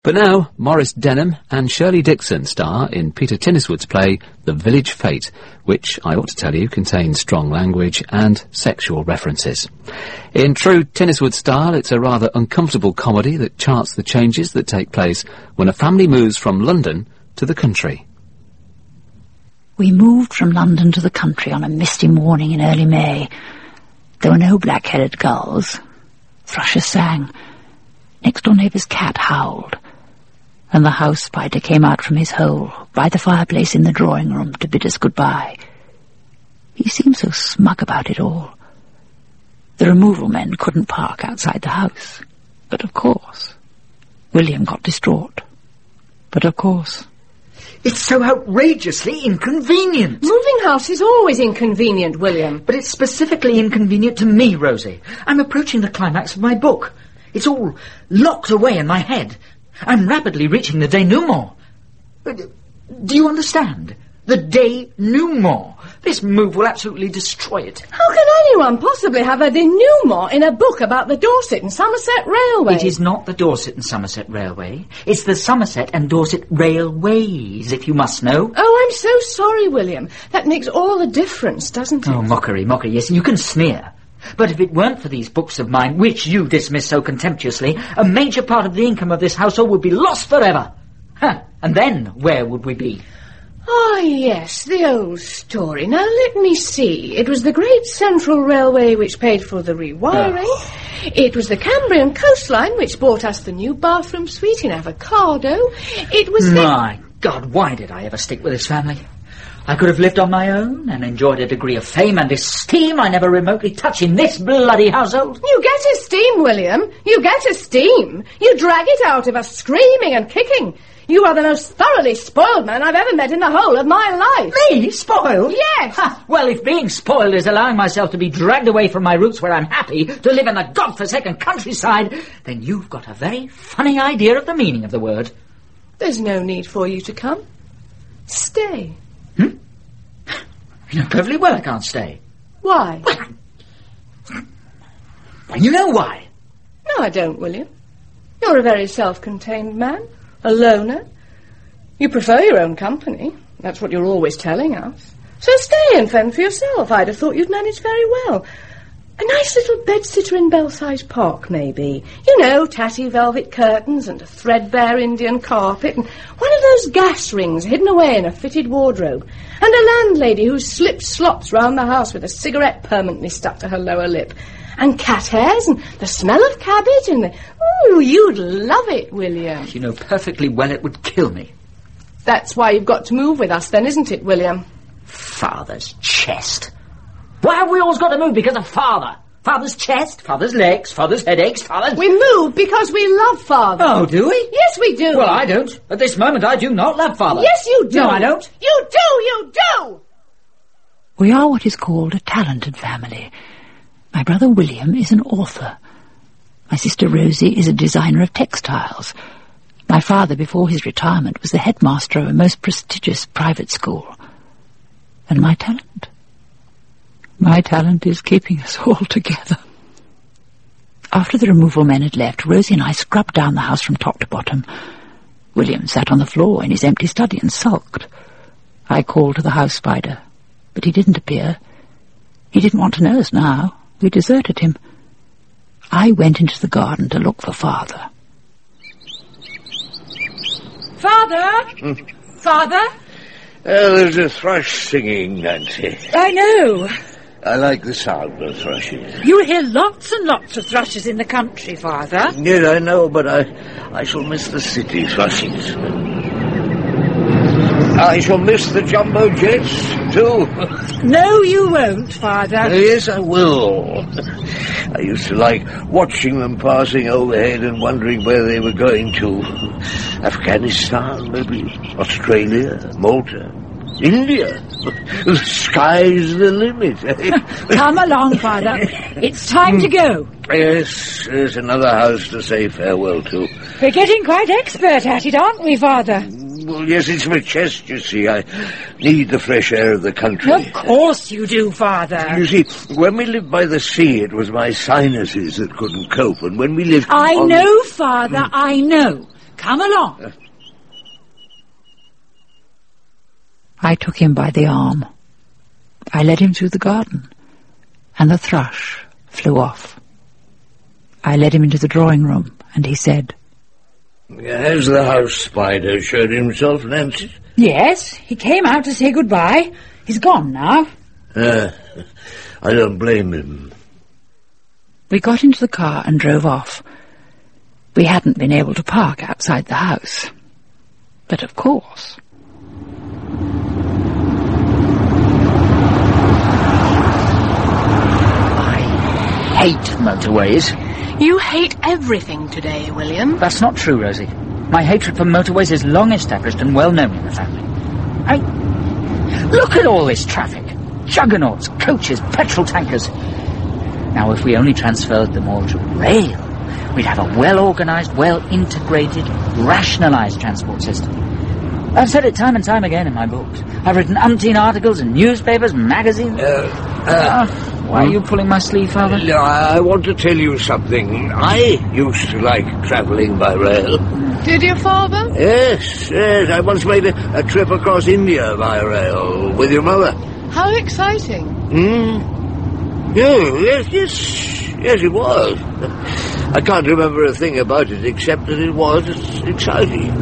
But now, Maurice Denham and Shirley Dixon star in Peter Tinniswood's play The Village Fate, which, I ought to tell you, contains strong language and sexual references. In true Tinniswood style, it's a rather uncomfortable comedy that charts the changes that take place when a family moves from London to the country. We moved from London to the country on a misty morning in early May. There were no black-headed gulls. Thrushes sang. Next-door neighbour's cat howled. And the house spider came out from his hole by the fireplace in the drawing-room to bid us goodbye. He seemed so smug about it all. The removal men couldn't park outside the house. But of course, William got distraught. But of course... It's so outrageously inconvenient. Moving house is always inconvenient, William. But it's specifically inconvenient to me, Rosie. I'm approaching the climax of my book. It's all locked away in my head. I'm rapidly reaching the denouement. Do you understand? The denouement. This move will absolutely destroy it. How can anyone possibly have a denouement in a book about the Dorset and Somerset Railway? It is not the Dorset and Somerset Railway. It's the Somerset and Dorset Railways, if you must know. Oh, I'm so sorry, William. That makes all the difference, doesn't it? Oh, mockery, yes, you can sneer. But if it weren't for these books of mine, which you dismiss so contemptuously, a major part of the income of this household would be lost forever. And then, where would we be? Ah, yes, the old story. Now, let me see. It was the Great Central Railway which paid for the rewiring. Oh. It was the Cambrian coastline which bought us the new bathroom suite in Avocado. It was My God, why did I ever stick with this family? I could have lived on my own and enjoyed a degree of fame and esteem I never remotely touch in this bloody household. You get esteem, William. You get esteem. You drag it out of us screaming and kicking. You are the most thoroughly spoiled man I've ever met in the whole of my life. Me? Spoiled? Yes. Well, if being spoiled is allowing myself to be dragged away from my roots where I'm happy to live in the godforsaken countryside, then you've got a very funny idea of the meaning of the word. There's no need for you to come. Stay. You know perfectly well I can't stay. Why? Well, you know why. No, I don't, William. You're a very self-contained man. A loner. You prefer your own company. That's what you're always telling us. So stay and fend for yourself. I'd have thought you'd manage very well. A nice little bed-sitter in Belsize Park, maybe. You know, tatty velvet curtains and a threadbare Indian carpet and one of those gas rings hidden away in a fitted wardrobe. And a landlady who slips slops round the house with a cigarette permanently stuck to her lower lip. And cat hairs and the smell of cabbage and the... Ooh, you'd love it, William. You know perfectly well it would kill me. That's why you've got to move with us then, isn't it, William? Father's chest. Why have we always got to move because of father? Father's chest, father's legs, father's headaches, father's... We move because we love father. Oh, do we? Yes, we do. Well, I don't. At this moment, I do not love father. Yes, you do. No, I don't. You do! We are what is called a talented family. My brother William is an author. My sister Rosie is a designer of textiles. My father, before his retirement, was the headmaster of a most prestigious private school. And my talent? My talent is keeping us all together. After the removal men had left, Rosie and I scrubbed down the house from top to bottom. William sat on the floor in his empty study and sulked. I called to the house spider, but he didn't appear. He didn't want to know us now. We deserted him. I went into the garden to look for father. Father? Father? There's a thrush singing, Nancy. I know. I like the sound of thrushes. You'll hear lots and lots of thrushes in the country, Father. Yes, I know, but I shall miss the city thrushes. I shall miss the jumbo jets, too. No, you won't, Father. Yes, I will. I used to like watching them passing overhead and wondering where they were going to. Afghanistan, maybe. Australia, Malta, India. The sky's the limit. Come along, Father. It's time to go. Yes, there's another house to say farewell to. We're getting quite expert at it, aren't we, Father? Well, yes, it's my chest, you see. I need the fresh air of the country. Of course you do, Father. You see, when we lived by the sea, it was my sinuses that couldn't cope, and when we lived... I know, Father, I know. Come along. I took him by the arm. I led him through the garden, and the thrush flew off. I led him into the drawing room, and he said, "Has the house spider showed himself, Nancy?" "Yes, he came out to say goodbye. He's gone now." I don't blame him. We got into the car and drove off. We hadn't been able to park outside the house. But of course... I hate motorways. You hate everything today, William. That's not true, Rosie. My hatred for motorways is long established and well known in the family. Look at all this traffic. Juggernauts, coaches, petrol tankers. Now, if we only transferred them all to rail, we'd have a well-organised, well-integrated, rationalised transport system. I've said it time and time again in my books. I've written umpteen articles in newspapers, magazines... Why are you pulling my sleeve, Father? I want to tell you something. I used to like travelling by rail. Did you, Father? Yes. I once made a trip across India by rail with your mother. How exciting. Yes, it was. I can't remember a thing about it except that it was exciting.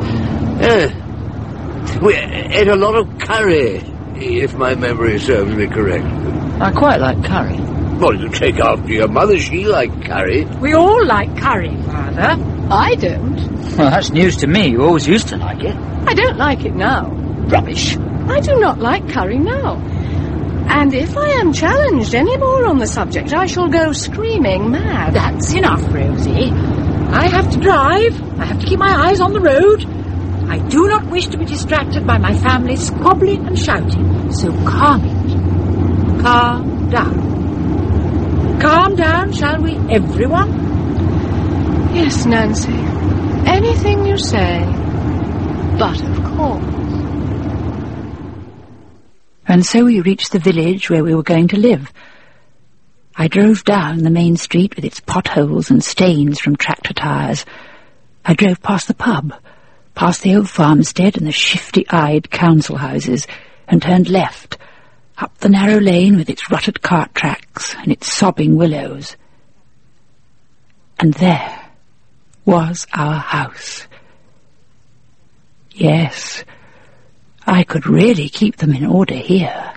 We ate a lot of curry, if my memory serves me correct. I quite like curry. Well, you take after your mother. She liked curry. We all like curry, Father. I don't. Well, that's news to me. You always used to like it. I don't like it now. Rubbish. I do not like curry now. And if I am challenged any more on the subject, I shall go screaming mad. That's enough, Rosie. I have to drive. I have to keep my eyes on the road. I do not wish to be distracted by my family squabbling and shouting. So calm it. Calm down. Calm down, shall we, everyone? Yes, Nancy. Anything you say. But of course. And so we reached the village where we were going to live. I drove down the main street with its potholes and stains from tractor tyres. I drove past the pub, past the old farmstead and the shifty-eyed council houses, and turned left, up the narrow lane with its rutted cart tracks and its sobbing willows. And there was our house. Yes, I could really keep them in order here.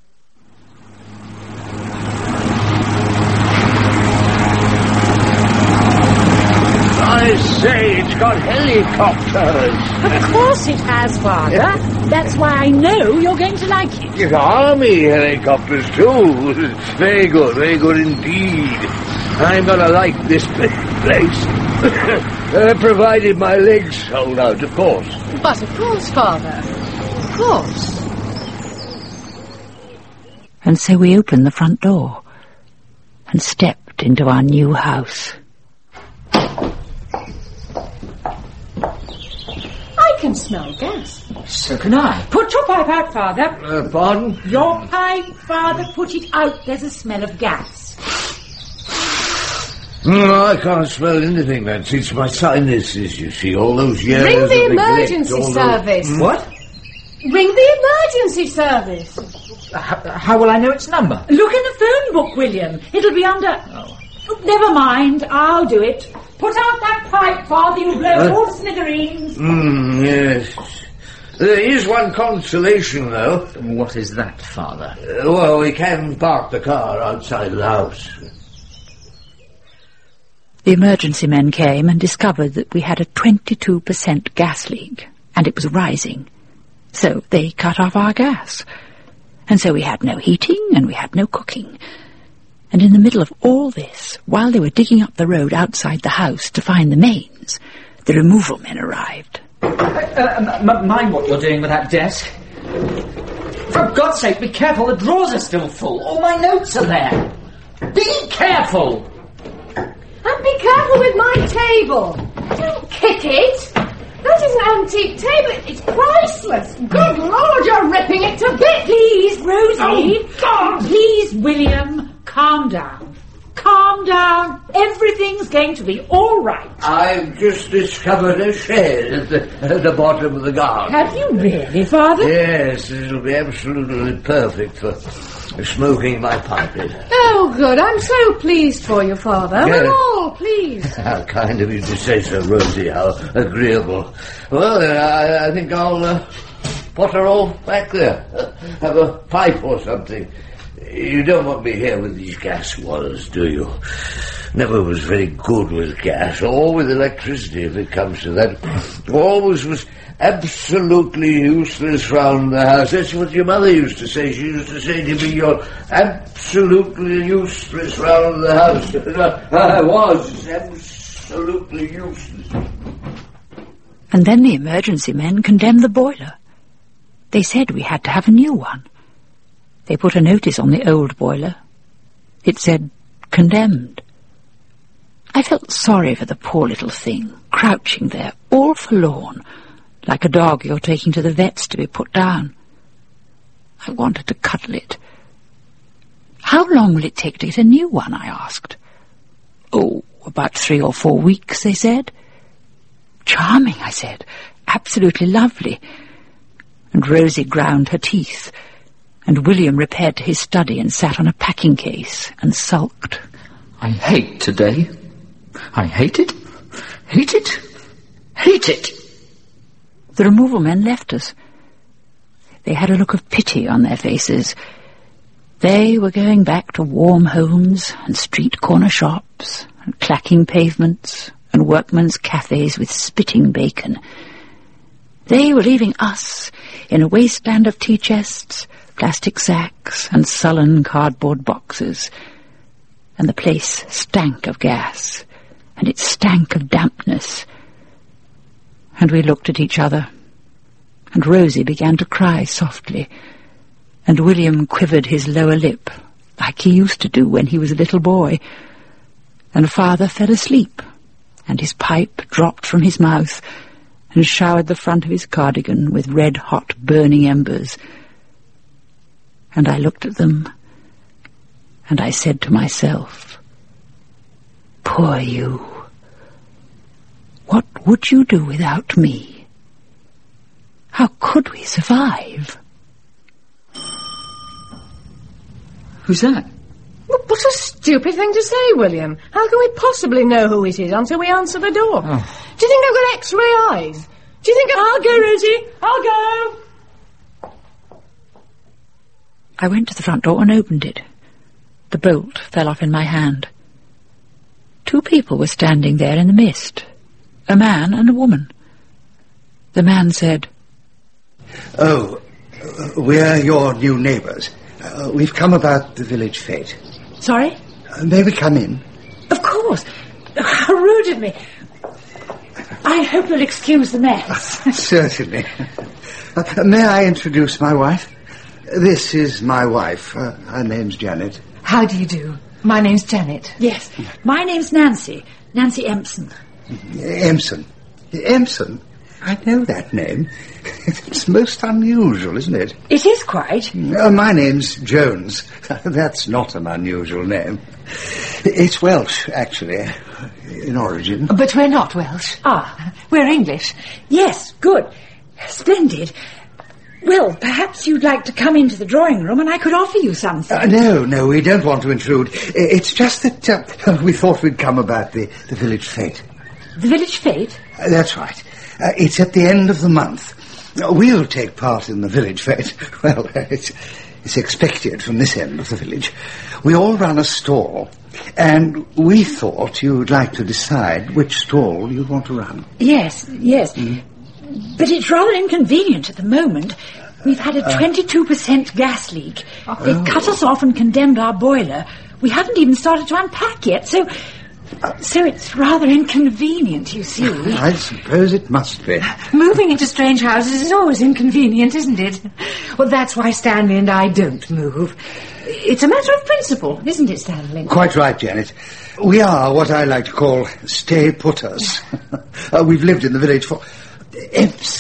I say, it's got helicopters. Of course it has, Father. That's why I know you're going to like it. Yes, army helicopters, too. Very good indeed. I'm going to like this place. Provided my legs hold out, of course. But of course, Father. Of course. And so we opened the front door and stepped into our new house. I can smell gas. So can I. Put your pipe out, Father. Pardon? Your pipe, Father, put it out. There's a smell of gas. No, I can't smell anything, Nancy. It's my sinuses, you see. All those years Ring of the neglect, emergency all service. those... What? Ring the emergency service. How will I know its number? Look in the phone book, William. It'll be under... Oh, never mind. I'll do it. Put out that pipe, Father. You'll blow all smithereens. Yes. There is one consolation, though. What is that, Father? Well, we can park the car outside the house. The emergency men came and discovered that we had a 22% gas leak, and it was rising. So they cut off our gas. And so we had no heating and we had no cooking. And in the middle of all this, while they were digging up the road outside the house to find the mains, the removal men arrived. Mind what you're doing with that desk. For God's sake, be careful, the drawers are still full. All my notes are there. Be careful! And be careful with my table. Don't kick it. That is an antique table. It's priceless. Good Lord, you're ripping it to bits. Please, Rosie. Oh, God! Please, William, calm down. calm down. Everything's going to be all right. I've just discovered a shed at the bottom of the garden. Have you really, Father? Yes, it'll be absolutely perfect for smoking my pipe in. Oh, good. I'm so pleased for you, Father. Yes. We're all pleased. How kind of you to say so, Rosie. How agreeable. Well, then, I think I'll potter all back there. Have a pipe or something. You don't want me here with these gas wires, do you? Never was very good with gas, or with electricity if it comes to that. Always was absolutely useless round the house. That's what your mother used to say. She used to say to me, you're absolutely useless round the house. I was absolutely useless. And then the emergency men condemned the boiler. They said we had to have a new one. They put a notice on the old boiler. It said, condemned. I felt sorry for the poor little thing, crouching there, all forlorn, like a dog you're taking to the vet's to be put down. I wanted to cuddle it. How long will it take to get a new one, I asked. Oh, about 3 or 4 weeks, they said. Charming, I said. Absolutely lovely. And Rosie ground her teeth, and William repaired to his study and sat on a packing case and sulked. I hate today. I hate it. Hate it. Hate it. The removal men left us. They had a look of pity on their faces. They were going back to warm homes and street corner shops and clacking pavements and workmen's cafes with spitting bacon. They were leaving us in a wasteland of tea chests, plastic sacks and sullen cardboard boxes. And the place stank of gas, and it stank of dampness. And we looked at each other, and Rosie began to cry softly, and William quivered his lower lip, like he used to do when he was a little boy, and Father fell asleep, and his pipe dropped from his mouth, and showered the front of his cardigan with red-hot burning embers. And I looked at them, and I said to myself, poor you. What would you do without me? How could we survive? Who's that? What a stupid thing to say, William. How can we possibly know who it is until we answer the door? Oh. Do you think I've got X-ray eyes? Do you think I'll go, Rosie? I'll go. I went to the front door and opened it. The bolt fell off in my hand. 2 people were standing there in the mist, a man and a woman. The man said, Oh, we're your new neighbours. We've come about the village fete. Sorry? May we come in? Of course. How rude of me. I hope you'll excuse the mess. Certainly. May I introduce my wife? This is my wife. Her name's Janet. How do you do? My name's Janet. Yes. My name's Nancy. Nancy Empson. Empson. Empson? I know that name. It's most unusual, isn't it? It is quite. My name's Jones. That's not an unusual name. It's Welsh, actually, in origin. But we're not Welsh. Ah. We're English. Yes, good. Splendid. Well, perhaps you'd like to come into the drawing room and I could offer you something. No, we don't want to intrude. It's just that we thought we'd come about the village fete. The village fete? That's right. It's at the end of the month. We'll take part in the village fete. Well, it's expected from this end of the village. We all run a stall, and we thought you'd like to decide which stall you want to run. Yes. But it's rather inconvenient at the moment. We've had a 22% gas leak. They've cut us off and condemned our boiler. We haven't even started to unpack yet, so it's rather inconvenient, you see. I suppose it must be. Moving into strange houses is always inconvenient, isn't it? Well, that's why Stanley and I don't move. It's a matter of principle, isn't it, Stanley? Quite right, Janet. We are what I like to call stay-putters. We've lived in the village for...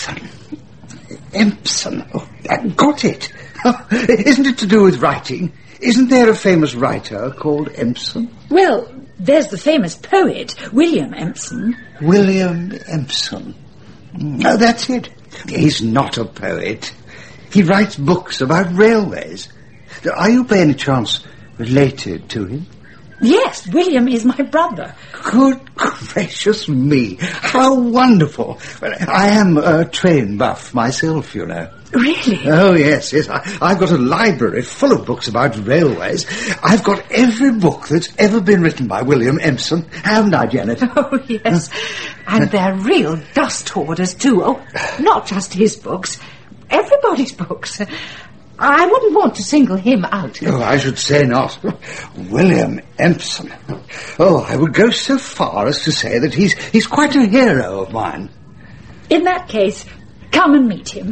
Empson. Oh, I got it. Isn't it to do with writing? Isn't there a famous writer called Empson? Well, there's the famous poet, William Empson. William Empson. Oh, that's it. He's not a poet. He writes books about railways. Are you by any chance related to him? Yes, William is my brother. Good gracious me. How wonderful. Well, I am a train buff myself, you know. Really? Oh, yes. I've got a library full of books about railways. I've got every book that's ever been written by William Empson, haven't I, Janet? Oh, yes. And they're real dust hoarders, too. Oh, not just his books. Everybody's books. I wouldn't want to single him out. Oh, I should say not. William Empson. Oh, I would go so far as to say that he's quite a hero of mine. In that case, come and meet him.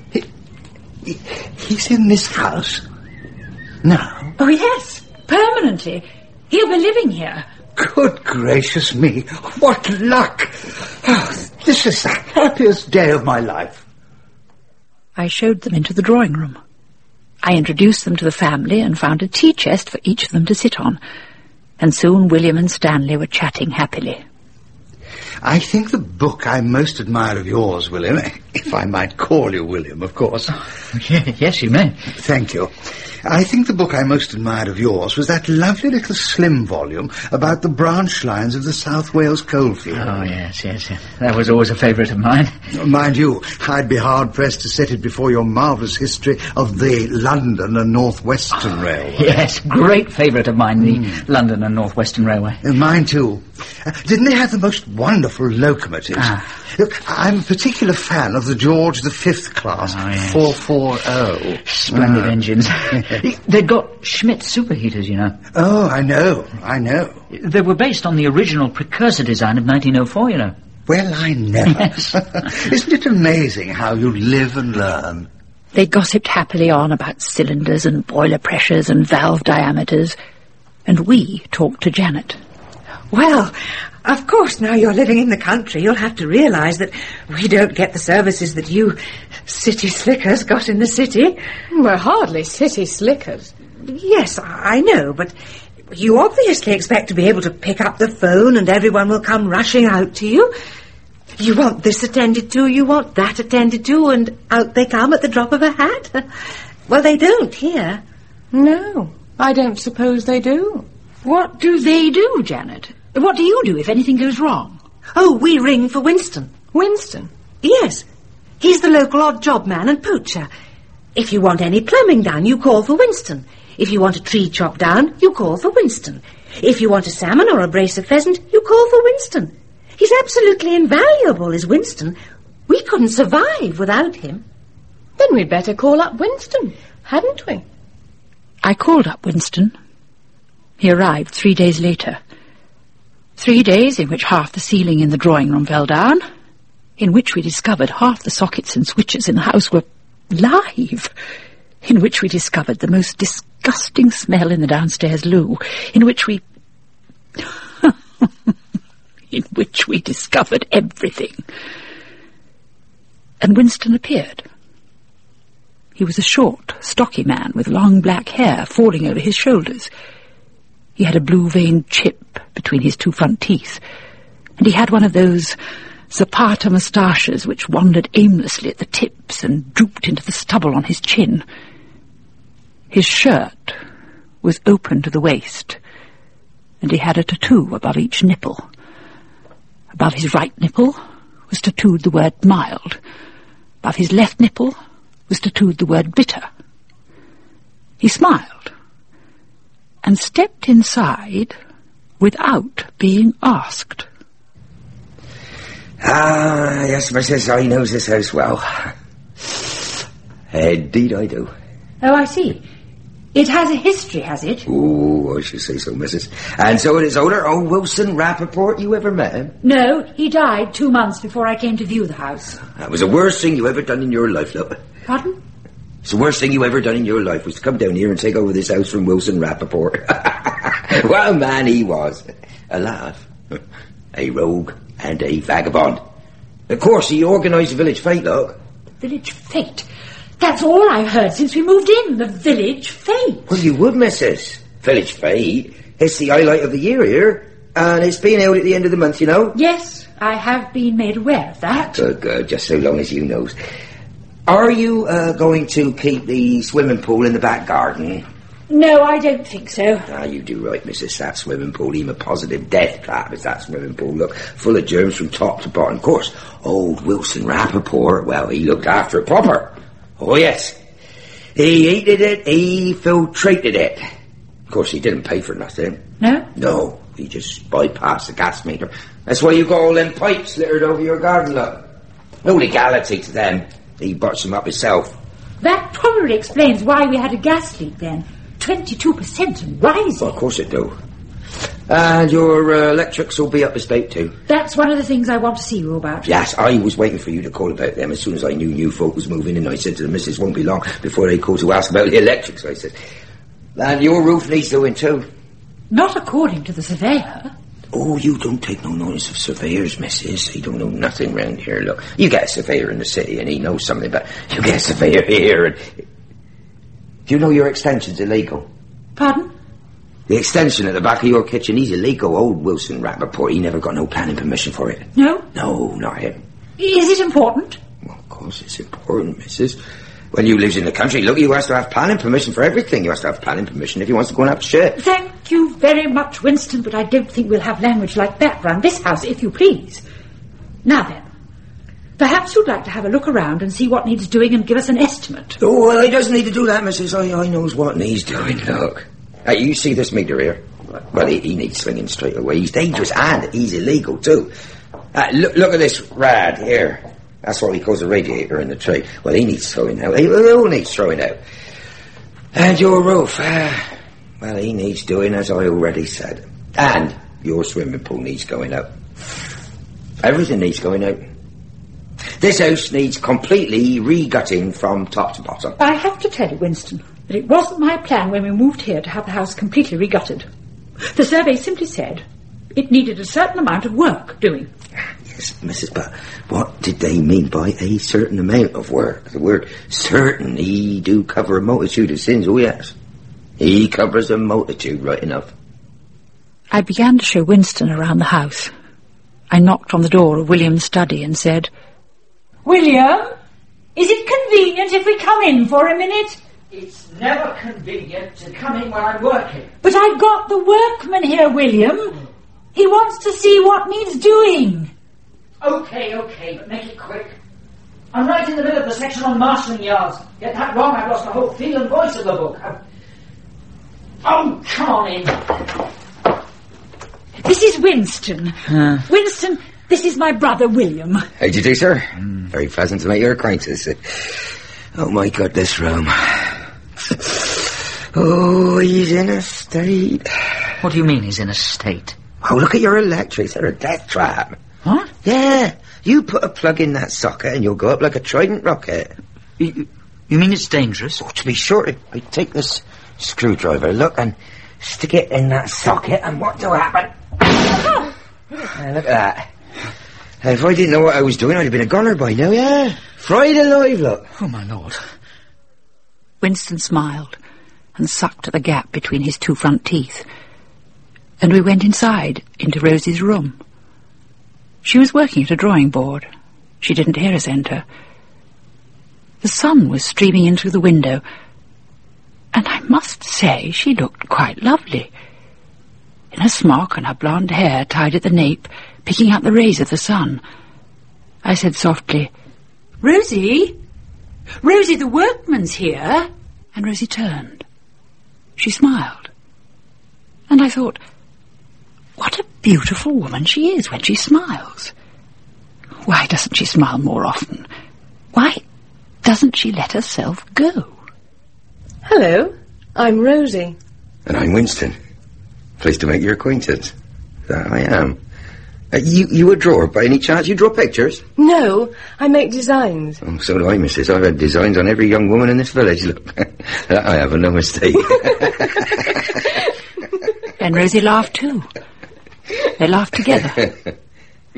He's in this house now? Oh, yes, permanently. He'll be living here. Good gracious me, what luck! Oh, this is the happiest day of my life. I showed them into the drawing room. I introduced them to the family and found a tea chest for each of them to sit on. And soon William and Stanley were chatting happily. I think the book I most admire of yours, William, if I might call you William, of course. Yes, you may. Thank you. I think the book I most admired of yours was that lovely little slim volume about the branch lines of the South Wales coalfield. Oh, yes. That was always a favourite of mine. Mind you, I'd be hard-pressed to set it before your marvellous history of the London and North Western Railway. Yes, great favourite of mine, the London and North Western Railway. Mine too. Didn't they have the most wonderful locomotives? Look, I'm a particular fan of the George V class, 440. Splendid engines. They'd got Schmidt superheaters, you know. Oh, I know. They were based on the original precursor design of 1904, you know. Well, I never. Yes. Isn't it amazing how you live and learn? They gossiped happily on about cylinders and boiler pressures and valve diameters, and we talked to Janet. Well, of course, now you're living in the country, you'll have to realise that we don't get the services that you city slickers got in the city. We're hardly city slickers. Yes, I know, but you obviously expect to be able to pick up the phone and everyone will come rushing out to you. You want this attended to, you want that attended to, and out they come at the drop of a hat. Well, they don't here. No, I don't suppose they do. What do they do, Janet? What do you do if anything goes wrong? Oh, we ring for Winston. Winston? Yes. He's the local odd job man and poacher. If you want any plumbing done, you call for Winston. If you want a tree chopped down, you call for Winston. If you want a salmon or a brace of pheasant, you call for Winston. He's absolutely invaluable, is Winston. We couldn't survive without him. Then we'd better call up Winston, hadn't we? I called up Winston. He arrived 3 days later. 3 days in which half the ceiling in the drawing room fell down, in which we discovered half the sockets and switches in the house were live, in which we discovered the most disgusting smell in the downstairs loo, in which we... in which we discovered everything. And Winston appeared. He was a short, stocky man with long black hair falling over his shoulders. He had a blue-veined chip between his 2 front teeth, and he had one of those Zapata moustaches which wandered aimlessly at the tips and drooped into the stubble on his chin. His shirt was open to the waist, and he had a tattoo above each nipple. Above his right nipple was tattooed the word mild. Above his left nipple was tattooed the word bitter. He smiled and stepped inside without being asked. Ah, yes, Mrs. I knows this house well. Indeed I do. Oh, I see. It has a history, has it? Oh, I should say so, Mrs. And so it is owner, old Wilson Rappaport. You ever met him? No, he died 2 months before I came to view the house. That was the worst thing you ever done in your life, love. Pardon? It's the worst thing you ever done in your life was to come down here and take over this house from Wilson Rappaport. What a man he was. A laugh. A rogue and a vagabond. Of course, he organised the village fete, look. Village fete? That's all I've heard since we moved in, the village fete. Well, you would, missus. Village fete. It's the highlight of the year here. And it's being held at the end of the month, you know. Yes, I have been made aware of that. Good, just so long as you knows. Are you going to keep the swimming pool in the back garden? No, I don't think so. Ah, you do right, missus. That swimming pool, even a positive death trap is that swimming pool. Look, full of germs from top to bottom. Of course, old Wilson Rappaport, well, he looked after it proper. Oh, yes. He heated it, he filtrated it. Of course, he didn't pay for nothing. No? No, he just bypassed the gas meter. That's why you got all them pipes littered over your garden, look. No legality to them. He butts them up himself. That probably explains why we had a gas leak then. 22% and rising. Well, of course it do. And your electrics will be up to date too. That's one of the things I want to see you about. Yes, I was waiting for you to call about them as soon as I knew new folk was moving in. I said to the missus, won't be long before they call to ask about the electrics, I said. And your roof needs doing too. Not according to the surveyor. Oh, you don't take no notice of surveyors, missus. He don't know nothing round here. Look, you get a surveyor in the city and he knows something, but you get a surveyor here and... Do you know your extension's illegal? Pardon? The extension at the back of your kitchen, he's illegal. Old Wilson Rappaport, he never got no planning permission for it. No? No, not him. Is it important? Well, of course it's important, missus. When you lives in the country, look, you has to have planning permission for everything. You has to have planning permission if he wants to go and have shit. Thank you very much, Winston, but I don't think we'll have language like that round this house, if you please. Now then, perhaps you'd like to have a look around and see what needs doing and give us an estimate. Oh, well, he doesn't need to do that, missus. I knows what needs doing, look. Hey, you see this meter here? Well, he needs swinging straight away. He's dangerous and he's illegal, too. Look at this rad here. That's what he calls a radiator in the tree. Well, he needs throwing out. He all needs throwing out. And your roof, well, he needs doing, as I already said. And your swimming pool needs going out. Everything needs going out. This house needs completely re-gutting from top to bottom. I have to tell you, Winston, that it wasn't my plan when we moved here to have the house completely re-gutted. The survey simply said it needed a certain amount of work doing. Yes, Mrs., but what did they mean by a certain amount of work? The word certain, he do cover a multitude of sins, oh yes. He covers a multitude, right enough. I began to show Winston around the house. I knocked on the door of William's study and said, William, is it convenient if we come in for a minute? It's never convenient to come in when I'm working. But I've got the workman here, William. He wants to see what needs doing. Okay, but make it quick. I'm right in the middle of the section on marshalling yards. Get that wrong, I've lost the whole feel and voice of the book. Oh, come on in. This is Winston. Winston, this is my brother, William. How do you do, sir? Very pleasant to make your acquaintance. Oh, my God, this room. Oh, he's in a state. What do you mean he's in a state? Oh, look at your electrics. They're a death trap. What? Yeah. You put a plug in that socket and you'll go up like a Trident rocket. You mean it's dangerous? Oh, to be sure, I take this screwdriver, look, and stick it in that socket, and what will happen? Look at that. If I didn't know what I was doing, I'd have been a gunner by now, yeah. Fried alive, look. Oh, my Lord. Winston smiled and sucked at the gap between his two front teeth. And we went inside, into Rosie's room. She was working at a drawing board. She didn't hear us enter. The sun was streaming in through the window, and I must say she looked quite lovely. In her smock and her blonde hair tied at the nape, picking up the rays of the sun. I said softly, Rosie? Rosie, the workman's here. And Rosie turned. She smiled. And I thought, what a beautiful woman she is when she smiles. Why doesn't she smile more often? Why doesn't she let herself go? Hello, I'm Rosie. And I'm Winston. Pleased to make your acquaintance. That I am. You a drawer, by any chance? You draw pictures? No, I make designs. Oh, so do I, missus. I've had designs on every young woman in this village. Look, that I have, no mistake. And Rosie laughed too. They laughed together.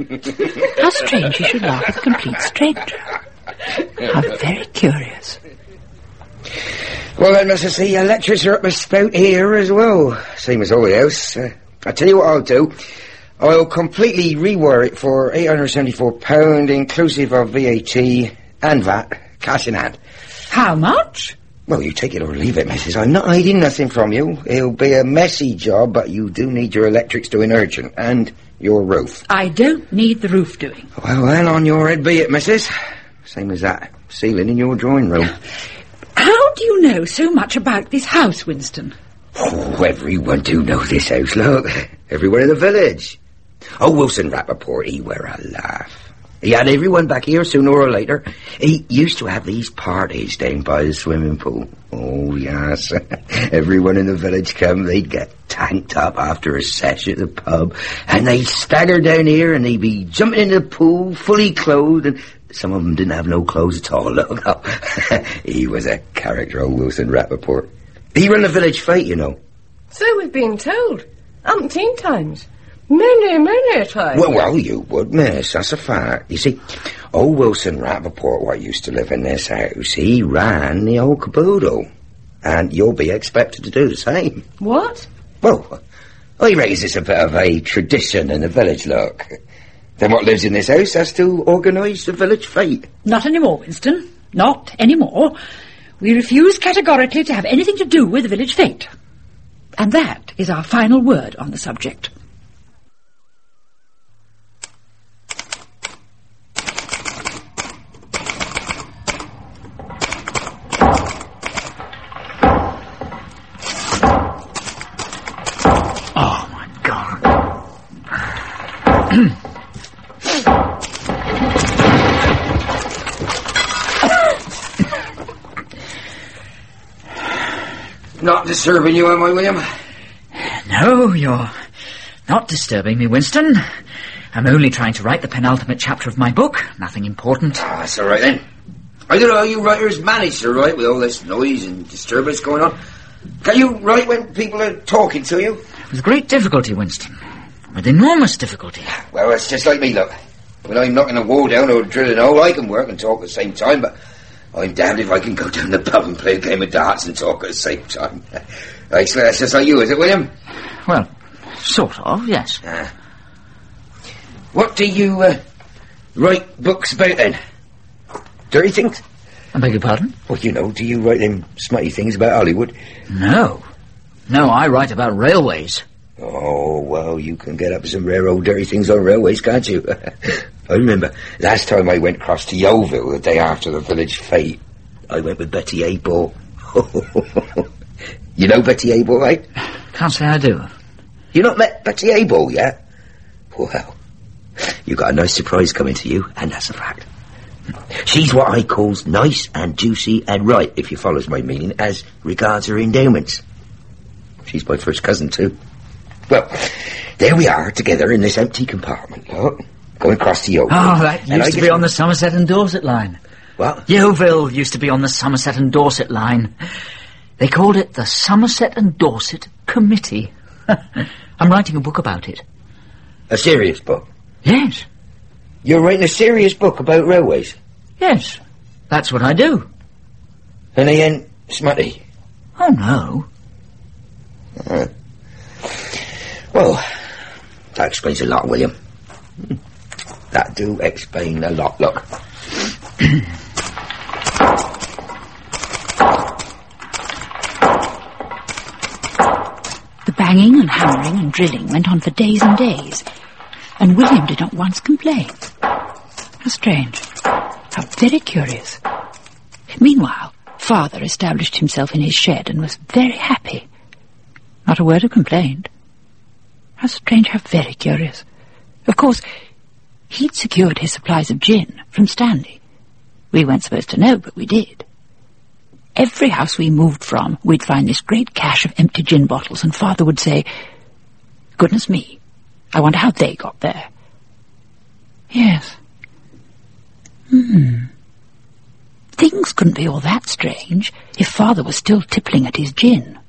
How strange you should laugh with a complete stranger. How very curious. Well, then, Mrs. The electrics are up my spout here as well. Same as all the house. I'll tell you what I'll do. I'll completely rewire it for £874, inclusive of VAT and VAT, cash in hand. How much? Well, you take it or leave it, Mrs. I'm not hiding nothing from you. It'll be a messy job, but you do need your electrics doing urgent, and your roof. I don't need the roof doing. Well, on your head be it, Mrs. Same as that ceiling in your drawing room. How do you know so much about this house, Winston? Oh, everyone do know this house, look. Everyone in the village. Oh, Wilson Rappaport, he were a laugh. He had everyone back here sooner or later. He used to have these parties down by the swimming pool. Oh, yes. Everyone in the village come, they'd get tanked up after a sesh at the pub, and they'd stagger down here, and they'd be jumping into the pool, fully clothed, and some of them didn't have no clothes at all, look. No. He was a character, old Wilson Rappaport. He run the village fete, you know. So we've been told. Umpteen times. Many times. Well, you would, miss. That's a fact. You see, old Wilson Rappaport, what used to live in this house, he ran the old caboodle. And you'll be expected to do the same. What? Well, I raise this a bit of a tradition in the village, look. Then what lives in this house has to organise the village fete. Not anymore, Winston. Not anymore. We refuse categorically to have anything to do with the village fete. And that is our final word on the subject. Oh, my God. Not disturbing you, am I, William? No, you're not disturbing me, Winston. I'm only trying to write the penultimate chapter of my book. Nothing important. Ah, that's all right, then. I don't know how you writers manage to write with all this noise and disturbance going on. Can you write when people are talking to you? With great difficulty, Winston. With enormous difficulty. Well, it's just like me, look. When I'm knocking a wall down or drilling a hole, I can work and talk at the same time, but I'm damned if I can go down the pub and play a game of darts and talk at the same time. I swear that's just like you, is it, William? Well, sort of, yes. What do you write books about, then? Dirty things? I beg your pardon? Well, you know, do you write them smutty things about Hollywood? No. No, I write about railways. Oh, well, you can get up some rare old dirty things on railways, can't you? I remember last time I went across to Yeovil the day after the village fete. I went with Betty Abel. You know Betty Abel, right? Can't say I do. You not met Betty Abel yet? Well, you got a nice surprise coming to you, and that's a fact. She's what I calls nice and juicy and right, if you follows my meaning, as regards her endowments. She's my first cousin, too. Well, there we are, together in this empty compartment, look, going across to Yeovil. Oh, that used to be on the Somerset and Dorset line. What? Yeovil used to be on the Somerset and Dorset line. They called it the Somerset and Dorset Committee. I'm writing a book about it. A serious book? Yes. You're writing a serious book about railways? Yes, that's what I do. And they ain't smutty? Oh, no. Well, that explains a lot, William. That do explain a lot, look. The banging and hammering and drilling went on for days and days, and William did not once complain. How strange. How very curious. Meanwhile, Father established himself in his shed and was very happy. Not a word of complaint. How strange, how very curious. Of course, he'd secured his supplies of gin from Stanley. We weren't supposed to know, but we did. Every house we moved from, we'd find this great cache of empty gin bottles, and Father would say, "Goodness me, I wonder how they got there." Yes. Things couldn't be all that strange if Father was still tippling at his gin.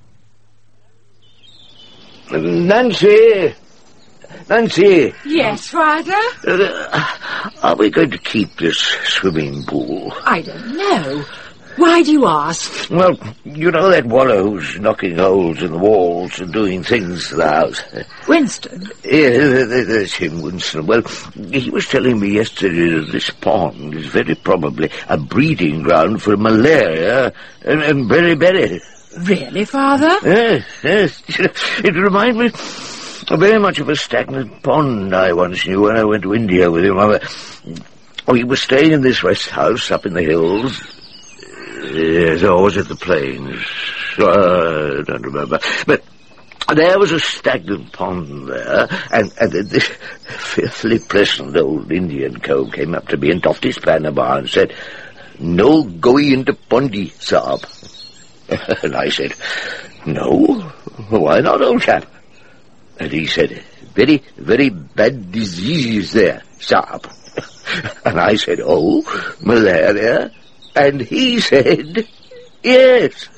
Nancy! Nancy! Yes, Father? Are we going to keep this swimming pool? I don't know. Why do you ask? Well, you know that Wallow who's knocking holes in the walls and doing things to the house? Winston? Yeah, that's him, Winston. Well, he was telling me yesterday that this pond is very probably a breeding ground for malaria and beriberi. Really, Father? Yes. It reminds me very much of a stagnant pond I once knew when I went to India with your mother. We were staying in this rest house up in the hills. Yes, or was it the plains? I don't remember. But there was a stagnant pond there, and this fearfully pleasant old Indian cove came up to me and doffed his Panama and said, "No going into pondy, Saab." And I said, "No, why not, old chap?" And he said, "Very, very bad disease there, Saab." And I said, "Oh, malaria?" And he said, "Yes."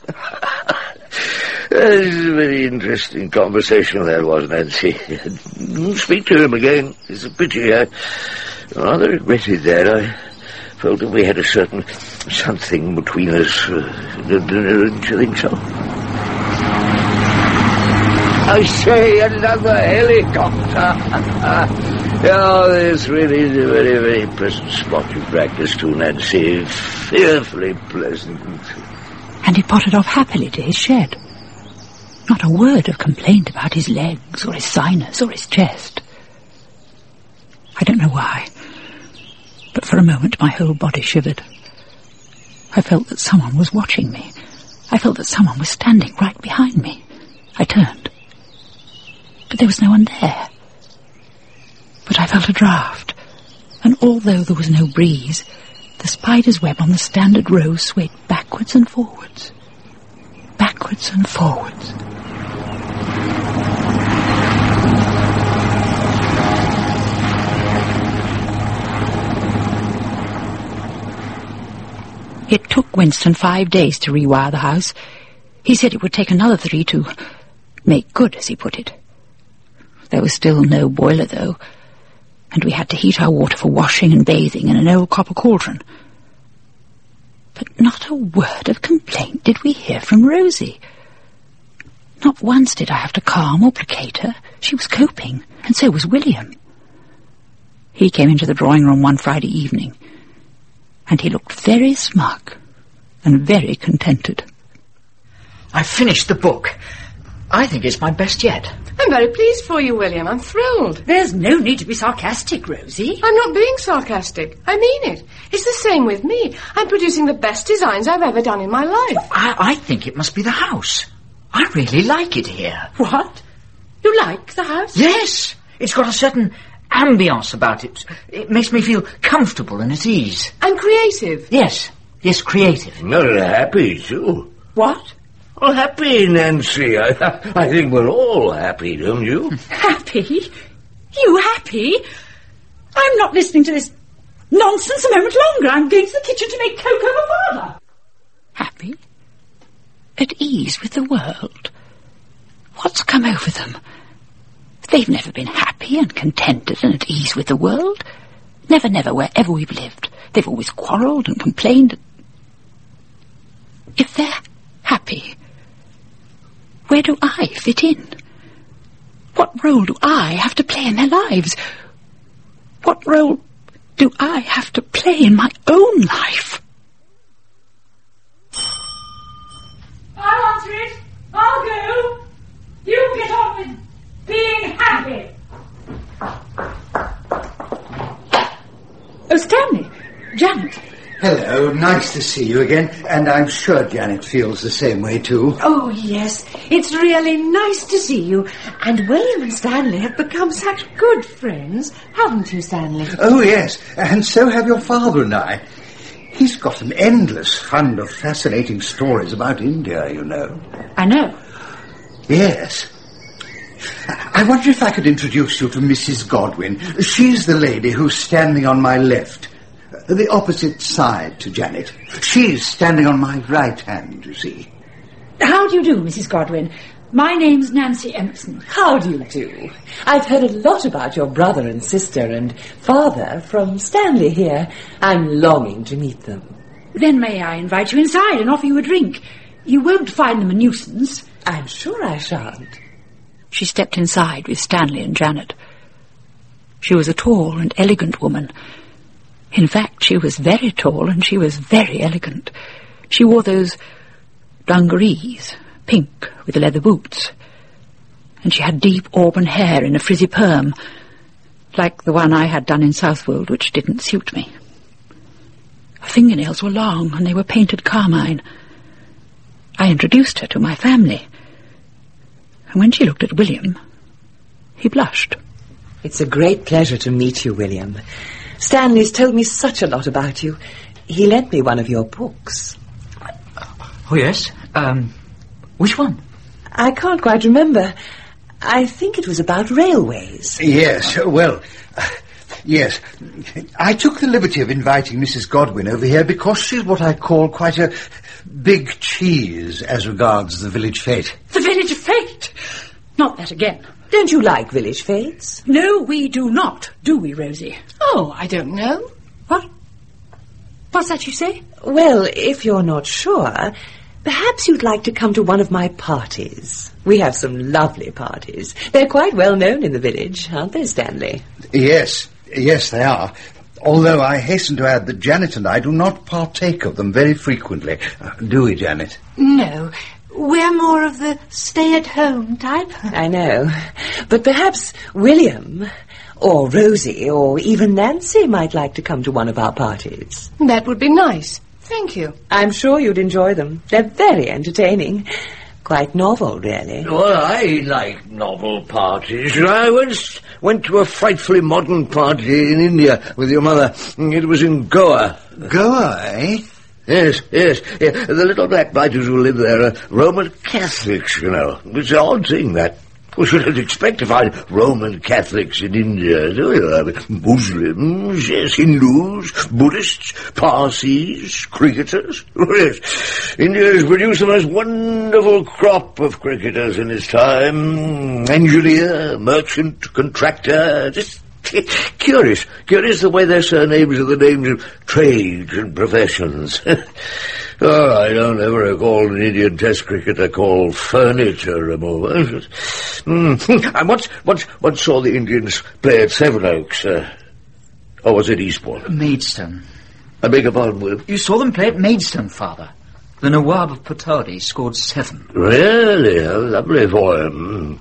It was a very interesting conversation that was, Nancy. Speak to him again. It's a pity. I rather regretted that. I felt that we had a certain something between us. Don't you think so? I say, another helicopter. Oh, this really is a very, very pleasant spot to practice to, Nancy. Fearfully pleasant. And he pottered off happily to his shed. Not a word of complaint about his legs or his sinus or his chest. I don't know why, but for a moment my whole body shivered. I felt that someone was watching me. I felt that someone was standing right behind me. I turned, but there was no one there. But I felt a draught, and although there was no breeze, the spider's web on the standard row swayed backwards and forwards. Backwards and forwards. It took Winston 5 days to rewire the house. He said it would take another 3 to make good, as he put it. There was still no boiler, though, and we had to heat our water for washing and bathing in an old copper cauldron. But not a word of complaint did we hear from Rosie. Not once did I have to calm or placate her. She was coping, and so was William. He came into the drawing room one Friday evening, and he looked very smug and very contented. I've finished the book. I think it's my best yet. I'm very pleased for you, William. I'm thrilled. There's no need to be sarcastic, Rosie. I'm not being sarcastic. I mean it. It's the same with me. I'm producing the best designs I've ever done in my life. I think it must be the house. I really like it here. What? You like the house? Yes. It's got a certain ambience about it. It makes me feel comfortable and at ease. And creative. Yes, creative. Very happy, too. What? Oh, happy, Nancy. I think we're all happy, don't you? Happy? You happy? I'm not listening to this nonsense a moment longer. I'm going to the kitchen to make cocoa for Father. Happy? At ease with the world? What's come over them? They've never been happy and contented and at ease with the world. Never, never, wherever we've lived. They've always quarrelled and complained. If they're happy, where do I fit in? What role do I have to play in their lives? What role do I have to play in my own life? I'll answer it. I'll go. You get on with being happy. Oh, Stanley. Janet. Hello, nice to see you again, and I'm sure Janet feels the same way too. Oh, yes, it's really nice to see you. And William and Stanley have become such good friends, haven't you, Stanley? Oh, yes, and so have your father and I. He's got an endless fund of fascinating stories about India, you know. I know. Yes. I wonder if I could introduce you to Mrs. Godwin. She's the lady who's standing on my left. The opposite side to Janet. She's standing on my right hand, you see. How do you do, Mrs. Godwin? My name's Nancy Emerson. How do you do? I've heard a lot about your brother and sister and father from Stanley here. I'm longing to meet them. Then may I invite you inside and offer you a drink? You won't find them a nuisance. I'm sure I shan't. She stepped inside with Stanley and Janet. She was a tall and elegant woman. In fact, she was very tall and she was very elegant. She wore those dungarees, pink with leather boots. And she had deep auburn hair in a frizzy perm, like the one I had done in Southwold, which didn't suit me. Her fingernails were long and they were painted carmine. I introduced her to my family. And when she looked at William, he blushed. It's a great pleasure to meet you, William. Stanley's told me such a lot about you. He lent me one of your books. Oh, yes? Which one? I can't quite remember. I think it was about railways. Yes, well, yes. I took the liberty of inviting Mrs. Godwin over here because she's what I call quite a big cheese as regards the village fete. The village fete! Not that again. Don't you like village fetes? No, we do not, do we, Rosie? Oh, I don't know. What? What's that you say? Well, if you're not sure, perhaps you'd like to come to one of my parties. We have some lovely parties. They're quite well known in the village, aren't they, Stanley? Yes, they are. Although I hasten to add that Janet and I do not partake of them very frequently. Do we, Janet? No. We're more of the stay-at-home type. I know. But perhaps William or Rosie or even Nancy might like to come to one of our parties. That would be nice. Thank you. I'm sure you'd enjoy them. They're very entertaining. Quite novel, really. Well, I like novel parties. I once went to a frightfully modern party in India with your mother. It was in Goa. Goa, eh? Yes. The little black blighters who live there are Roman Catholics, you know. It's an odd thing, that. We shouldn't expect to find Roman Catholics in India, do you? I mean, Muslims, yes, Hindus, Buddhists, Parsis, cricketers. Yes, India has produced the most wonderful crop of cricketers in its time. Engineer, merchant, contractor, just curious the way their surnames are the names of trades and professions. Oh, I don't ever recall an Indian test cricketer called furniture remover. I once saw the Indians play at Sevenoaks. Or was it Eastbourne? Maidstone. I beg your pardon, Will. You saw them play at Maidstone, Father. The Nawab of Patodi scored 7. Really? How lovely for him.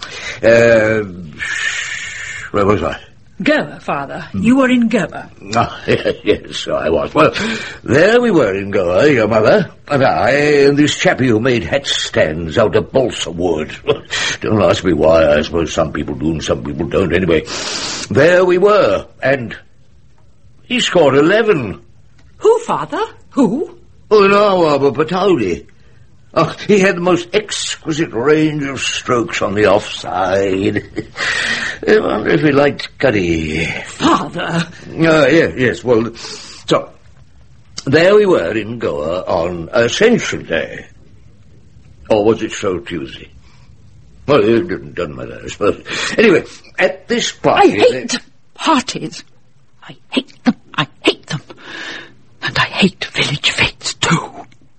Where was I? Goa, Father. You were in Goa. Ah, yes, I was. Well, there we were in Goa, your mother, and I, and this chappie who made hat stands out of balsa wood. Don't ask me why. I suppose some people do and some people don't. Anyway, there we were, and he scored 11. Who, Father? Who? Oh, no, Patodi. Oh, he had the most exquisite range of strokes on the offside. I wonder if he liked curry. Father! Yes, well, so, there we were in Goa on Ascension Day. Or was it Show Tuesday? Well, it doesn't matter, I suppose. Anyway, at this party... I hate parties. I hate them. And I hate village fetes, too.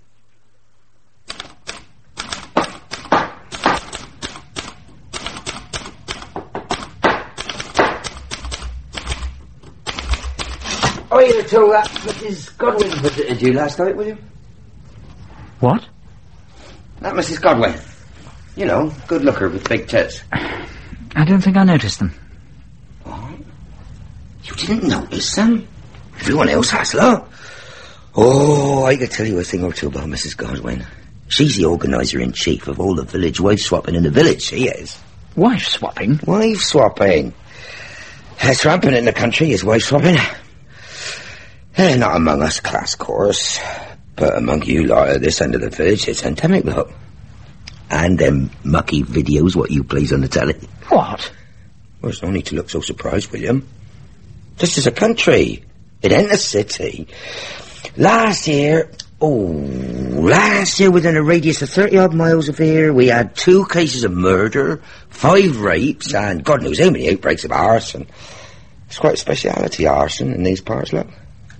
Oh, you told that Mrs. Godwin visited you last night, William? What? That Mrs. Godwin. You know, good looker with big tits. I don't think I noticed them. What? You didn't notice them? Everyone else has, look. Oh, I could tell you a thing or two about Mrs. Godwin. She's the organiser-in-chief of all the village wife-swapping in the village, she is. Wife-swapping? Wife-swapping. Tramping in the country is wife-swapping. Not among us class course, but among you lot at this end of the village, it's endemic, look. And them mucky videos what you plays on the telly. What? Well, it's no need to look so surprised, William. This is a country. It ain't a city. Last year, within a radius of 30-odd miles of here, we had 2 cases of murder, 5 rapes, and God knows how many outbreaks of arson. It's quite a speciality, arson, in these parts, look.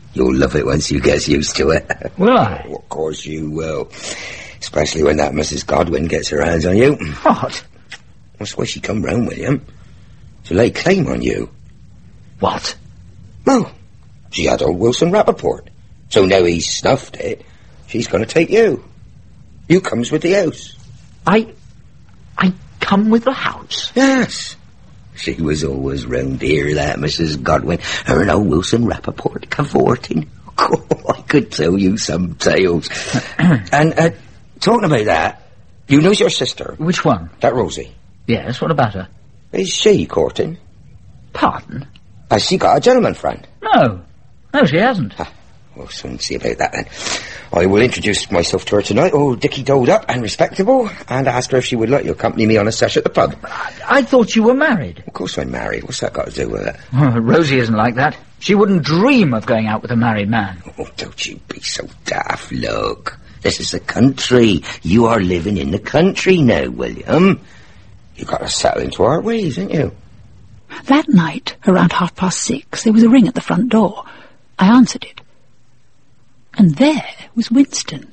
You'll love it once you get used to it. Will I? Of course you will. Especially when that Mrs. Godwin gets her hands on you. What? That's why she come round, William. To lay claim on you. What? Well, she had old Wilson Rappaport. So now he's snuffed it, she's going to take you. You comes with the house. I come with the house? Yes. She was always round here, that Mrs. Godwin. Her and old Wilson Rappaport cavorting. Oh, I could tell you some tales. And, talking about that, you know your sister? Which one? That Rosie. Yes, what about her? Is she courting? Pardon? Has she got a gentleman friend? No. No, she hasn't. We'll soon see about that then. I will introduce myself to her tonight, all dicky-doed up and respectable, and ask her if she would like to accompany me on a sesh at the pub. I thought you were married. Of course I'm married. What's that got to do with it? Oh, Rosie isn't like that. She wouldn't dream of going out with a married man. Oh, don't you be so daft, look. This is the country. You are living in the country now, William. You've got to settle into our ways, ain't you? That night, around 6:30, there was a ring at the front door. I answered it. And there was Winston.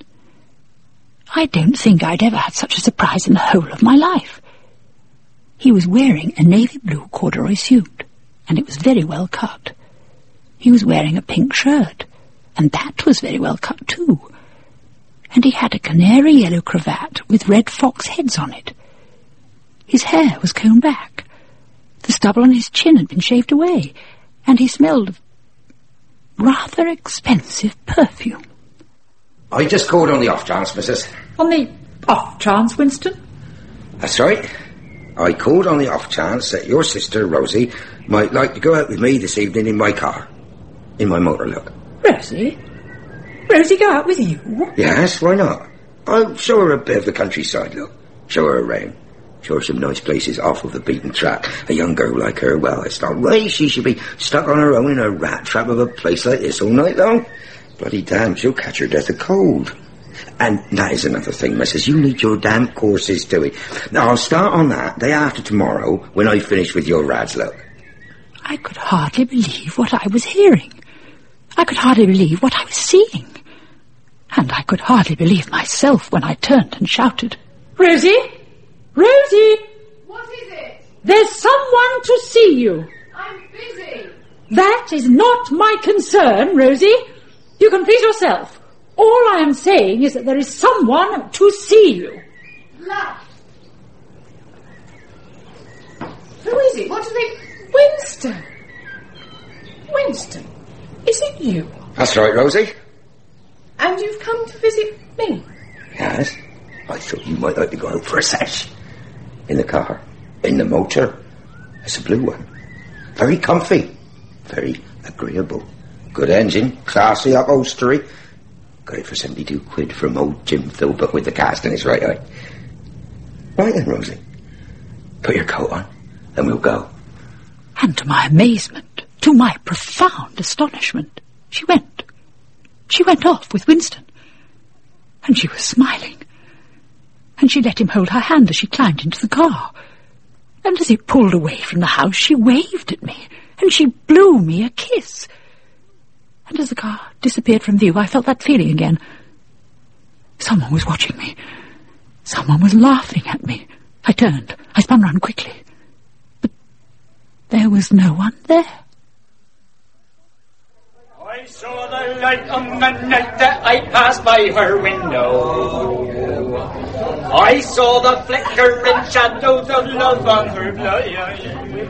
I don't think I'd ever had such a surprise in the whole of my life. He was wearing a navy blue corduroy suit, and it was very well cut. He was wearing a pink shirt, and that was very well cut too. And he had a canary yellow cravat with red fox heads on it. His hair was combed back. The stubble on his chin had been shaved away, and he smelled of rather expensive perfume. I just called on the off chance, missus. On the off chance, Winston? That's right. I called on the off chance that your sister, Rosie, might like to go out with me this evening in my car. In my motor, look. Rosie? Rosie go out with you? Yes, why not? I'll show her a bit of the countryside, look. Show her around. Show her some nice places off of the beaten track. A young girl like her, well, it's not right. She should be stuck on her own in a rat trap of a place like this all night long. Bloody damn, she'll catch her death of cold. And that is another thing, missus. You need your damn courses doing. Now, I'll start on that day after tomorrow when I finish with your rads, look. I could hardly believe what I was hearing. I could hardly believe what I was seeing. And I could hardly believe myself when I turned and shouted, Rosie? Rosie! What is it? There's someone to see you. I'm busy. That is not my concern, Rosie. You can please yourself. All I am saying is that there is someone to see you. Love. Who is it? What do they... Winston. Winston, is it you? That's right, Rosie. And you've come to visit me? Yes. I thought you might like to go out for a sesh. In the car. In the motor. It's a blue one. Very comfy. Very agreeable. Good engine. Classy upholstery. Got it for 72 quid from old Jim Philbert with the cast in his right eye. Right then, Rosie. Put your coat on and we'll go. And to my amazement, to my profound astonishment, she went. She went off with Winston. And she was smiling. And she let him hold her hand as she climbed into the car. And as he pulled away from the house, she waved at me, and she blew me a kiss. And as the car disappeared from view, I felt that feeling again. Someone was watching me. Someone was laughing at me. I turned. I spun round quickly. But there was no one there. I saw the light on the night that I passed by her window. I saw the flickering shadows of love on her blind.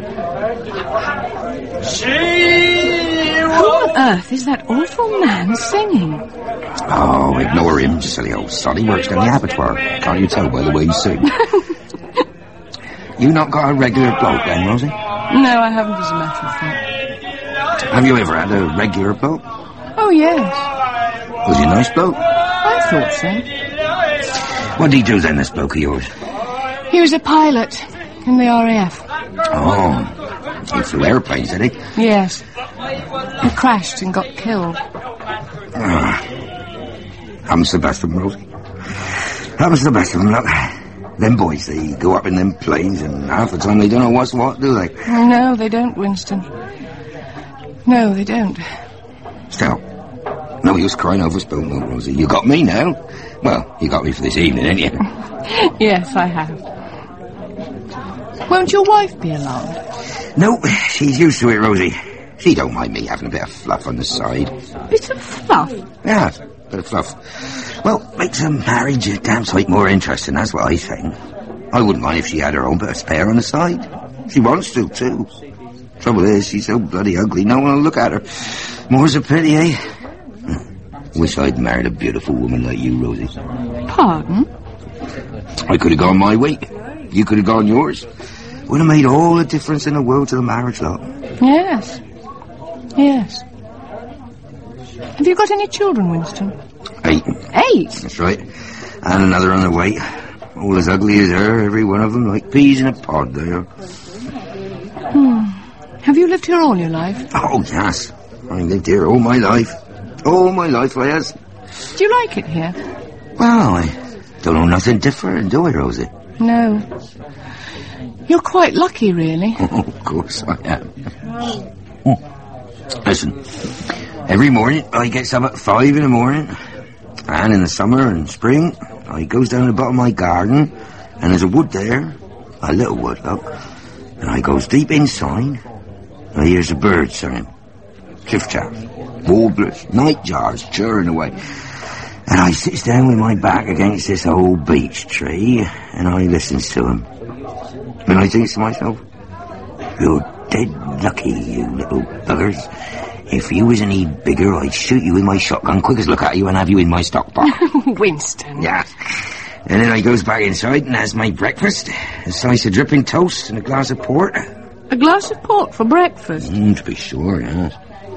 Who on earth is that awful man singing? Oh, ignore him, silly old sod. He works in the abattoir. Can't you tell by the way he sings? You not got a regular bloke then, Rosie? No, I haven't, as a matter of fact. Have you ever had a regular bloke? Oh, yes. Was he a nice bloke? I thought so. What did he do then, this bloke of yours? He was a pilot in the RAF. Oh, he flew airplanes, did he? Yes. He crashed and got killed. Happens to the best of them, Rosie. Happens to the best of them, look. Them boys, they go up in them planes and half the time they don't know what's what, do they? No, they don't, Winston. No, they don't. Still, No use crying over spilled milk, Rosie. You got me now. Well, you got me for this evening, ain't you? Yes, I have. Won't your wife be alarmed? No, she's used to it, Rosie. She don't mind me having a bit of fluff on the side. Bit of fluff? Yeah, a bit of fluff. Well, makes a marriage a damn sight more interesting, that's what I think. I wouldn't mind if she had her own bit of spare on the side. She wants to, too. Trouble is, she's so bloody ugly, no one will look at her. More's a pity, eh? Wish I'd married a beautiful woman like you, Rosie. Pardon? I could have gone my way. You could have gone yours. Would have made all the difference in the world to the marriage lot. Yes. Yes. Have you got any children, Winston? 8. 8? That's right. And another on the way. All as ugly as her, every one of them, like peas in a pod, they are. Have you lived here all your life? Oh, yes. I lived here all my life. All my life, I has. Do you like it here? Well, I don't know nothing different, do I, Rosie? No. You're quite lucky, really. Oh, of course I am. Listen, every morning I gets up at 5 in the morning, and in the summer and spring I goes down the bottom of my garden, and there's a wood there, a little wood, look, and I goes deep inside, and I hears the birds singing, chiff-chaff, warblers, nightjars churring away, and I sits down with my back against this old beech tree, and I listens to them, and I thinks to myself, you're dead lucky, you little buggers. If you was any bigger, I'd shoot you with my shotgun quick as look at you and have you in my stock pot. Winston. Yeah. And then I goes back inside and has my breakfast. A slice of dripping toast and a glass of port. A glass of port for breakfast? To be sure, yes.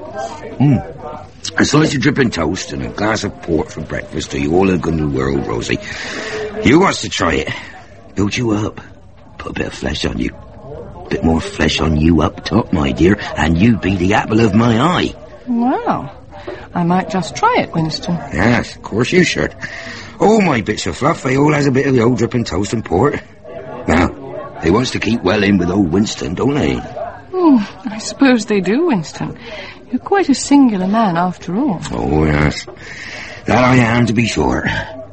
A slice of dripping toast and a glass of port for breakfast do you all the good in the world, Rosie. You wants to try it. Build you up. Put a bit of flesh on you. Bit more flesh on you up top, my dear, and you'd be the apple of my eye. Well, I might just try it, Winston. Yes, of course you should. All my bits of fluff, they all has a bit of the old dripping toast and port. Now, they wants to keep well in with old Winston, don't they? I suppose they do, Winston. You're quite a singular man, after all. Oh, yes. That I am, to be sure.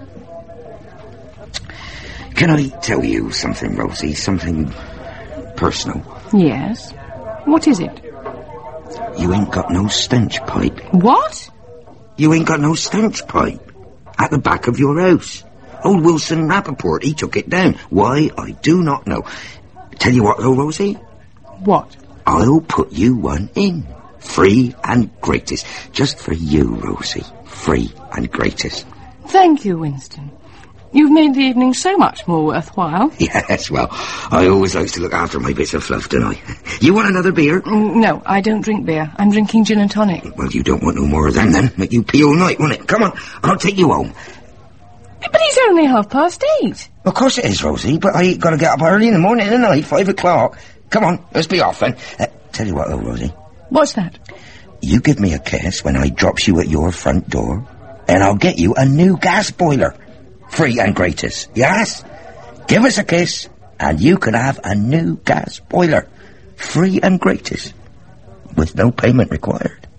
Can I tell you something, Rosie? Something personal? Yes. What is it? You ain't got no stench pipe. What? You ain't got no stench pipe. At the back of your house. Old Wilson Rappaport, he took it down. Why, I do not know. Tell you what, though, Rosie? What? I'll put you one in. Free and greatest. Just for you, Rosie. Free and greatest. Thank you, Winston. You've made the evening so much more worthwhile. Yes, well, I always likes to look after my bits of fluff, don't I? You want another beer? No, I don't drink beer. I'm drinking gin and tonic. Well, you don't want no more of them, then. Make you pee all night, won't it? Come on, I'll take you home. But it's only 8:30. Of course it is, Rosie, but I got to get up early in the morning and night, 5 o'clock. Come on, let's be off, then. Tell you what, though, Rosie. What's that? You give me a kiss when I drops you at your front door, and I'll get you a new gas boiler. Free and greatest, yes? Give us a kiss, and you can have a new gas boiler. Free and greatest. With no payment required.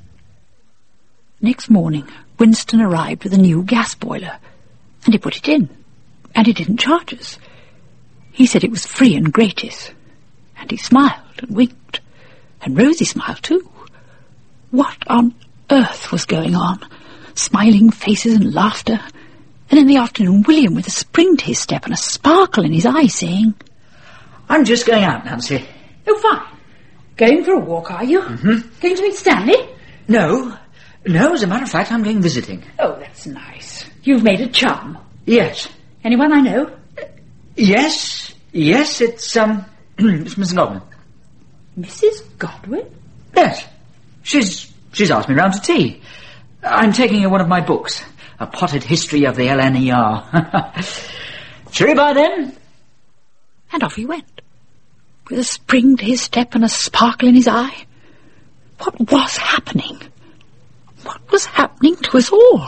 Next morning, Winston arrived with a new gas boiler, and he put it in, and he didn't charge us. He said it was free and greatest, and he smiled and winked, and Rosie smiled too. What on earth was going on? Smiling faces and laughter. And in the afternoon, William with a spring to his step and a sparkle in his eye, saying, I'm just going out, Nancy. Oh, fine. Going for a walk, are you? Mm-hmm. Going to meet Stanley? No, as a matter of fact, I'm going visiting. Oh, that's nice. You've made a chum. Yes. Anyone I know? Yes, it's, it's Mrs. Godwin. Mrs. Godwin? Yes. She's asked me round to tea. I'm taking her one of my books. A potted history of the LNER. Cheery bye then. And off he went, with a spring to his step and a sparkle in his eye. What was happening? What was happening to us all?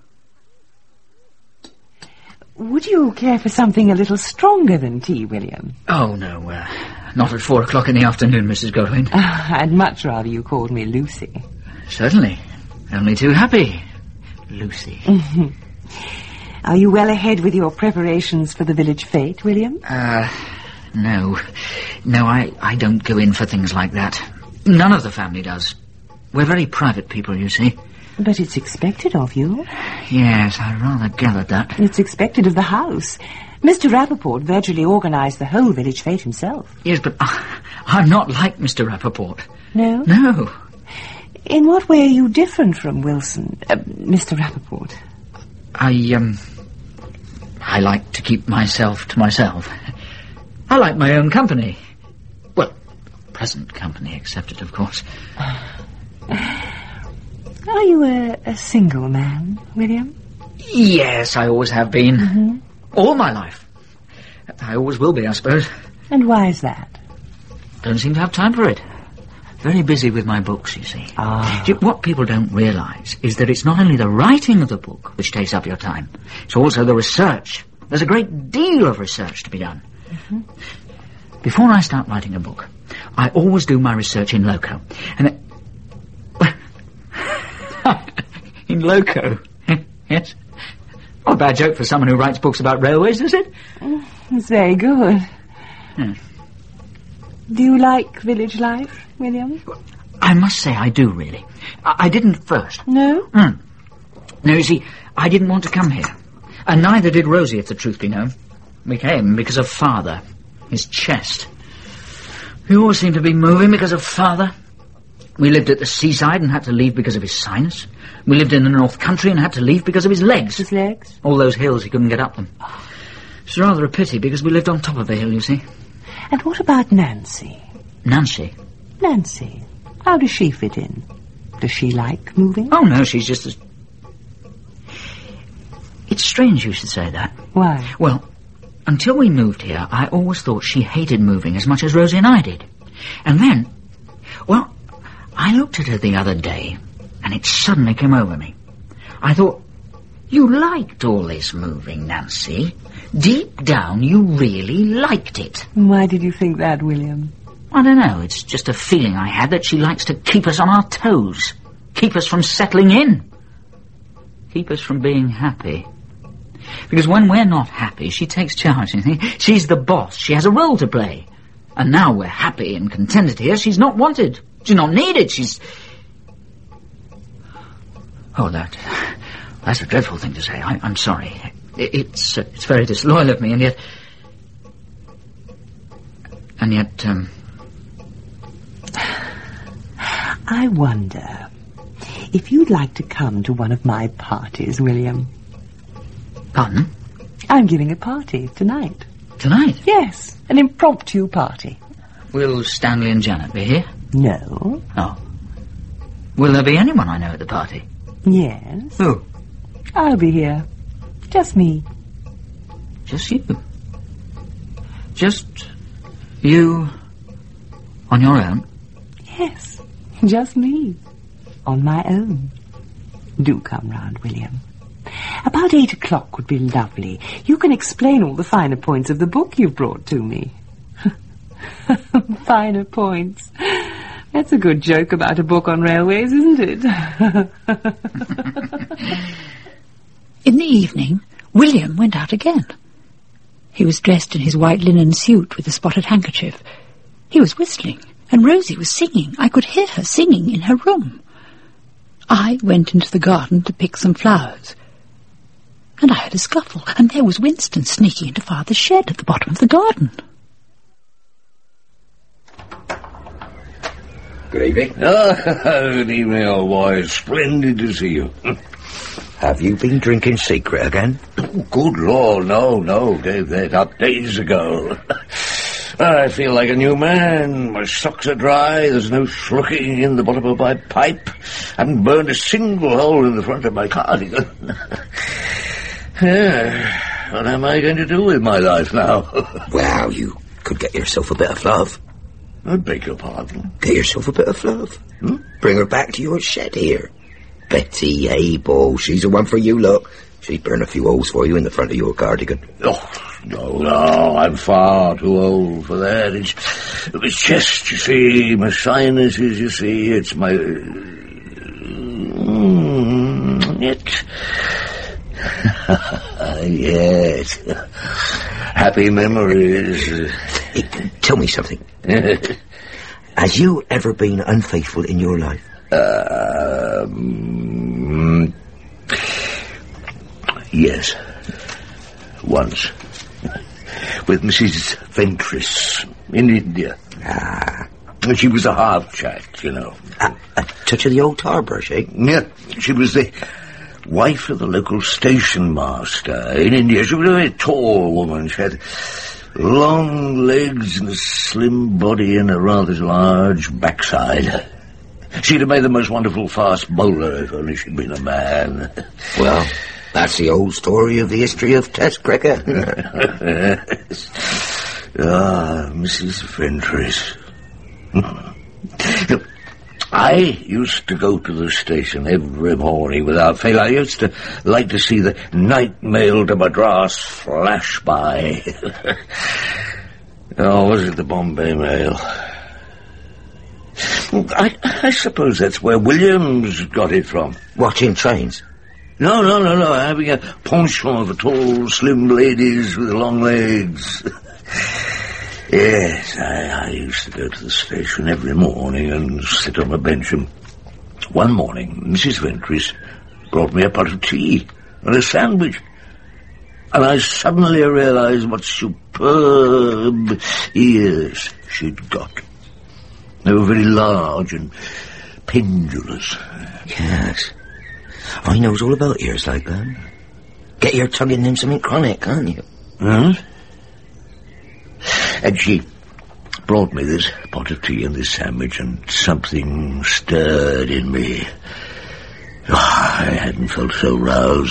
Would you care for something a little stronger than tea, William? Oh, no, not at 4 o'clock in the afternoon, Mrs. Godwin. I'd much rather you called me Lucy. Certainly. Only too happy, Lucy. Are you well ahead with your preparations for the village fete, William? No. No, I don't go in for things like that. None of the family does. We're very private people, you see. But it's expected of you. Yes, I rather gathered that. It's expected of the house. Mr. Rappaport virtually organised the whole village fete himself. Yes, but I'm not like Mr. Rappaport. No? No. In what way are you different from Wilson, Mr. Rappaport? I like to keep myself to myself. I like my own company. Well, present company accepted, of course. Are you a single man, William? Yes, I always have been. All my life. I always will be, I suppose. And why is that? Don't seem to have time for it. Very busy with my books, you see. What people don't realise is that it's not only the writing of the book which takes up your time, it's also the research. There's a great deal of research to be done. Before I start writing a book, I always do my research in loco. And in loco? Yes. Not a bad joke for someone who writes books about railways, is it? It's very good. Yes. Do you like village life, William? I must say I do, really. I didn't at first. No? No, you see, I didn't want to come here. And neither did Rosie, if the truth be known. We came because of Father. His chest. We always seemed to be moving because of Father. We lived at the seaside and had to leave because of his sinus. We lived in the North Country and had to leave because of his legs. His legs? All those hills, he couldn't get up them. It's rather a pity because we lived on top of a hill, you see. And what about Nancy? Nancy? Nancy. How does she fit in? Does she like moving? Oh, no, she's just as... It's strange you should say that. Why? Well, until we moved here, I always thought she hated moving as much as Rosie and I did. And then, well, I looked at her the other day, and it suddenly came over me. I thought, you liked all this moving, Nancy. Deep down, you really liked it. Why did you think that, William? I don't know. It's just a feeling I had that she likes to keep us on our toes. Keep us from settling in. Keep us from being happy. Because when we're not happy, she takes charge, you see. She's the boss. She has a role to play. And now we're happy and contented here. She's not wanted. She's not needed. She's... Oh, that's a dreadful thing to say. I'm sorry. It's very disloyal of me, and yet... I wonder if you'd like to come to one of my parties, William. Pardon? I'm giving a party tonight. Tonight? Yes, an impromptu party. Will Stanley and Janet be here? No. Oh. Will there be anyone I know at the party? Yes. Who? I'll be here. Just me. Just you? Just you on your own? Yes, just me. On my own. Do come round, William. About 8 o'clock would be lovely. You can explain all the finer points of the book you've brought to me. Finer points. That's a good joke about a book on railways, isn't it? In the evening, William went out again. He was dressed in his white linen suit with a spotted handkerchief. He was whistling, and Rosie was singing. I could hear her singing in her room. I went into the garden to pick some flowers. And I heard a scuffle, and there was Winston sneaking into Father's shed at the bottom of the garden. Good evening. Good evening, old boy. Splendid to see you. Have you been drinking secret again? Oh, good Lord, no. Gave that up days ago. I feel like a new man. My socks are dry. There's no slugging in the bottom of my pipe. I haven't burned a single hole in the front of my cardigan. What am I going to do with my life now? Well, you could get yourself a bit of love. I beg your pardon? Get yourself a bit of love. Bring her back to your shed here. Betty Abel, she's the one for you, look. She'd burn a few holes for you in the front of your cardigan. Oh, no, I'm far too old for that. It's chest, you see, my sinuses, you see, it's my... Yet... yes. Happy memories. Tell me something. Has you ever been unfaithful in your life? Yes. Once. With Mrs. Ventris in India. She was a half-chat, you know. A touch of the old tar brush, eh? Yeah. She was the wife of the local station master in India. She was a very tall woman. She had long legs and a slim body and a rather large backside. She'd have made the most wonderful fast bowler if only she'd been a man. Well, that's the old story of the history of Test cricket. Mrs. Ventris. I used to go to the station every morning without fail. I used to like to see the night mail to Madras flash by. Was it the Bombay Mail? I suppose that's where Williams got it from. Watching trains? No. Having a penchant for tall, slim ladies with long legs. Yes, I used to go to the station every morning and sit on a bench, and one morning Mrs. Ventris brought me a pot of tea and a sandwich, and I suddenly realized what superb ears she'd got. They were very large and pendulous. Yes, I knows all about ears like that. Get your tongue in them something chronic, can't you? Huh? And she brought me this pot of tea and this sandwich, and something stirred in me. I hadn't felt so roused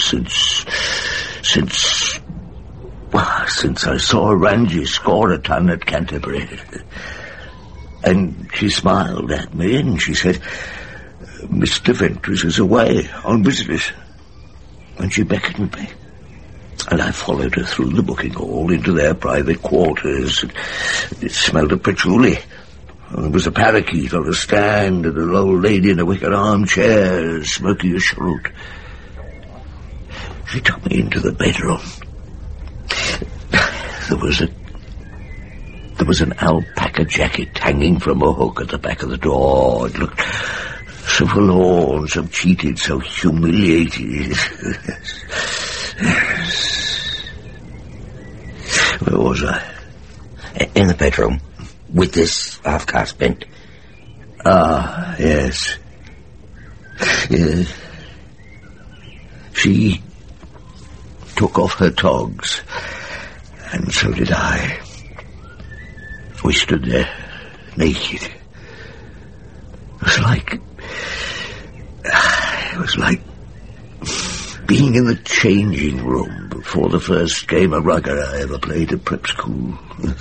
since I saw Ranji score a ton at Canterbury. And she smiled at me and she said, "Mr. Ventris is away on business." And she beckoned me. And I followed her through the booking hall into their private quarters. It smelled of patchouli. There was a parakeet on a stand and an old lady in a wicker armchair smoking a cheroot. She took me into the bedroom. There was an alpaca jacket hanging from a hook at the back of the door. It looked so forlorn, so cheated, so humiliated. Where was I? In the bedroom, with this half-caste bent. Yes. Yes. She took off her togs, and so did I. We stood there, naked. It was like being in the changing room before the first game of rugger I ever played at prep school.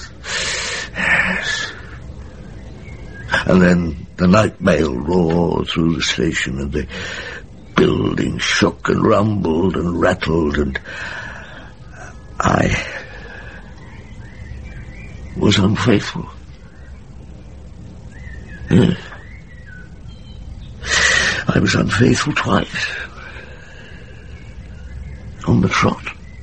Yes. And then the night mail roared through the station, and the building shook and rumbled and rattled, and I was unfaithful. Yes. I was unfaithful twice. On the trot.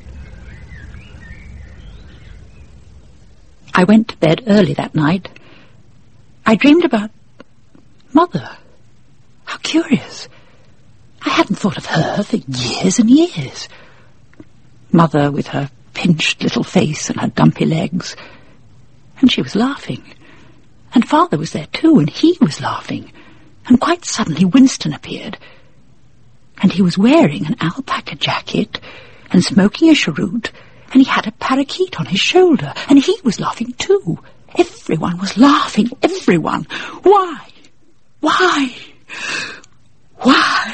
I went to bed early that night. I dreamed about Mother. How curious. I hadn't thought of her for years and years. Mother with her pinched little face and her dumpy legs. And she was laughing. And Father was there too, and he was laughing. And quite suddenly Winston appeared. And he was wearing an alpaca jacket and smoking a cheroot, and he had a parakeet on his shoulder, and he was laughing too. Everyone was laughing, everyone. Why? Why? Why?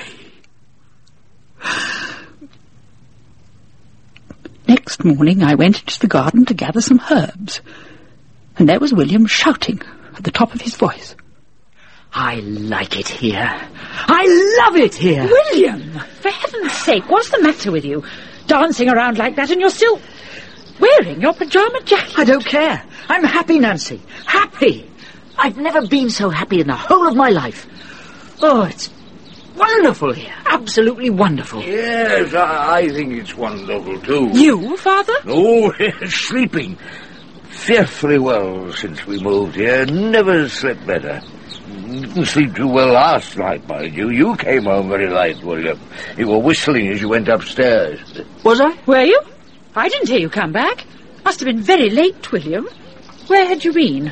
Next morning I went into the garden to gather some herbs, and there was William shouting at the top of his voice. I like it here. I love it here. William, for heaven's sake, what's the matter with you? Dancing around like that and you're still wearing your pyjama jacket. I don't care. I'm happy, Nancy. Happy. I've never been so happy in the whole of my life. Oh, wonderful here. Absolutely wonderful. Yes, I think it's wonderful, too. You, Father? Oh, sleeping. Fearfully well since we moved here. Never slept better. Didn't sleep too well last night, mind you. You came home very late, William. You were whistling as you went upstairs. Was I? Were you? I didn't hear you come back. Must have been very late, William. Where had you been?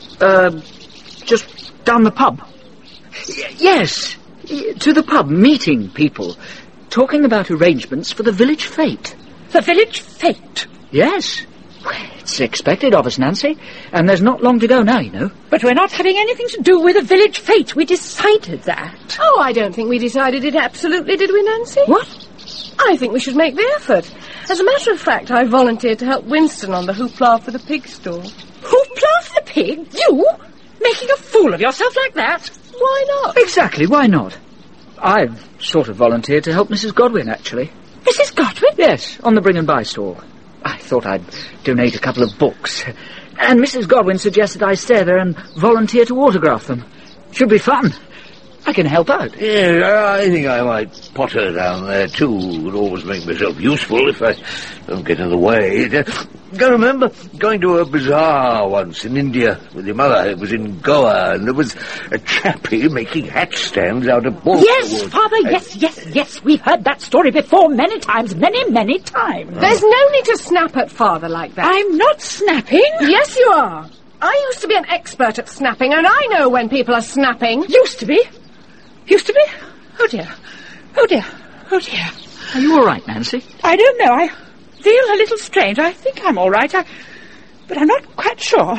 Just down the pub. Yes, to the pub, meeting people. Talking about arrangements for the village fete. The village fete? Yes. Well, it's expected of us, Nancy. And there's not long to go now, you know. But we're not having anything to do with the village fete. We decided that. Oh, I don't think we decided it absolutely, did we, Nancy? What? I think we should make the effort. As a matter of fact, I volunteered to help Winston on the hoopla for the pig stall. Hoopla for the pig? You? Making a fool of yourself like that? Why not? Exactly, why not? I've sort of volunteered to help Mrs. Godwin, actually. Mrs. Godwin? Yes, on the bring and buy stall. I thought I'd donate a couple of books. And Mrs. Godwin suggested I stay there and volunteer to autograph them. Should be fun. I can help out. Yeah, I think I might potter down there, too. Would always make myself useful if I don't get in the way. I remember going to a bazaar once in India with your mother. It was in Goa, and there was a chappie making hat stands out of board. Yes, Father, yes. We've heard that story before many times, many times. There's no need to snap at Father like that. I'm not snapping. Yes, you are. I used to be an expert at snapping, and I know when people are snapping. Used to be? Oh, dear. Are you all right, Nancy? I don't know. I feel a little strange. I think I'm all right. But I'm not quite sure.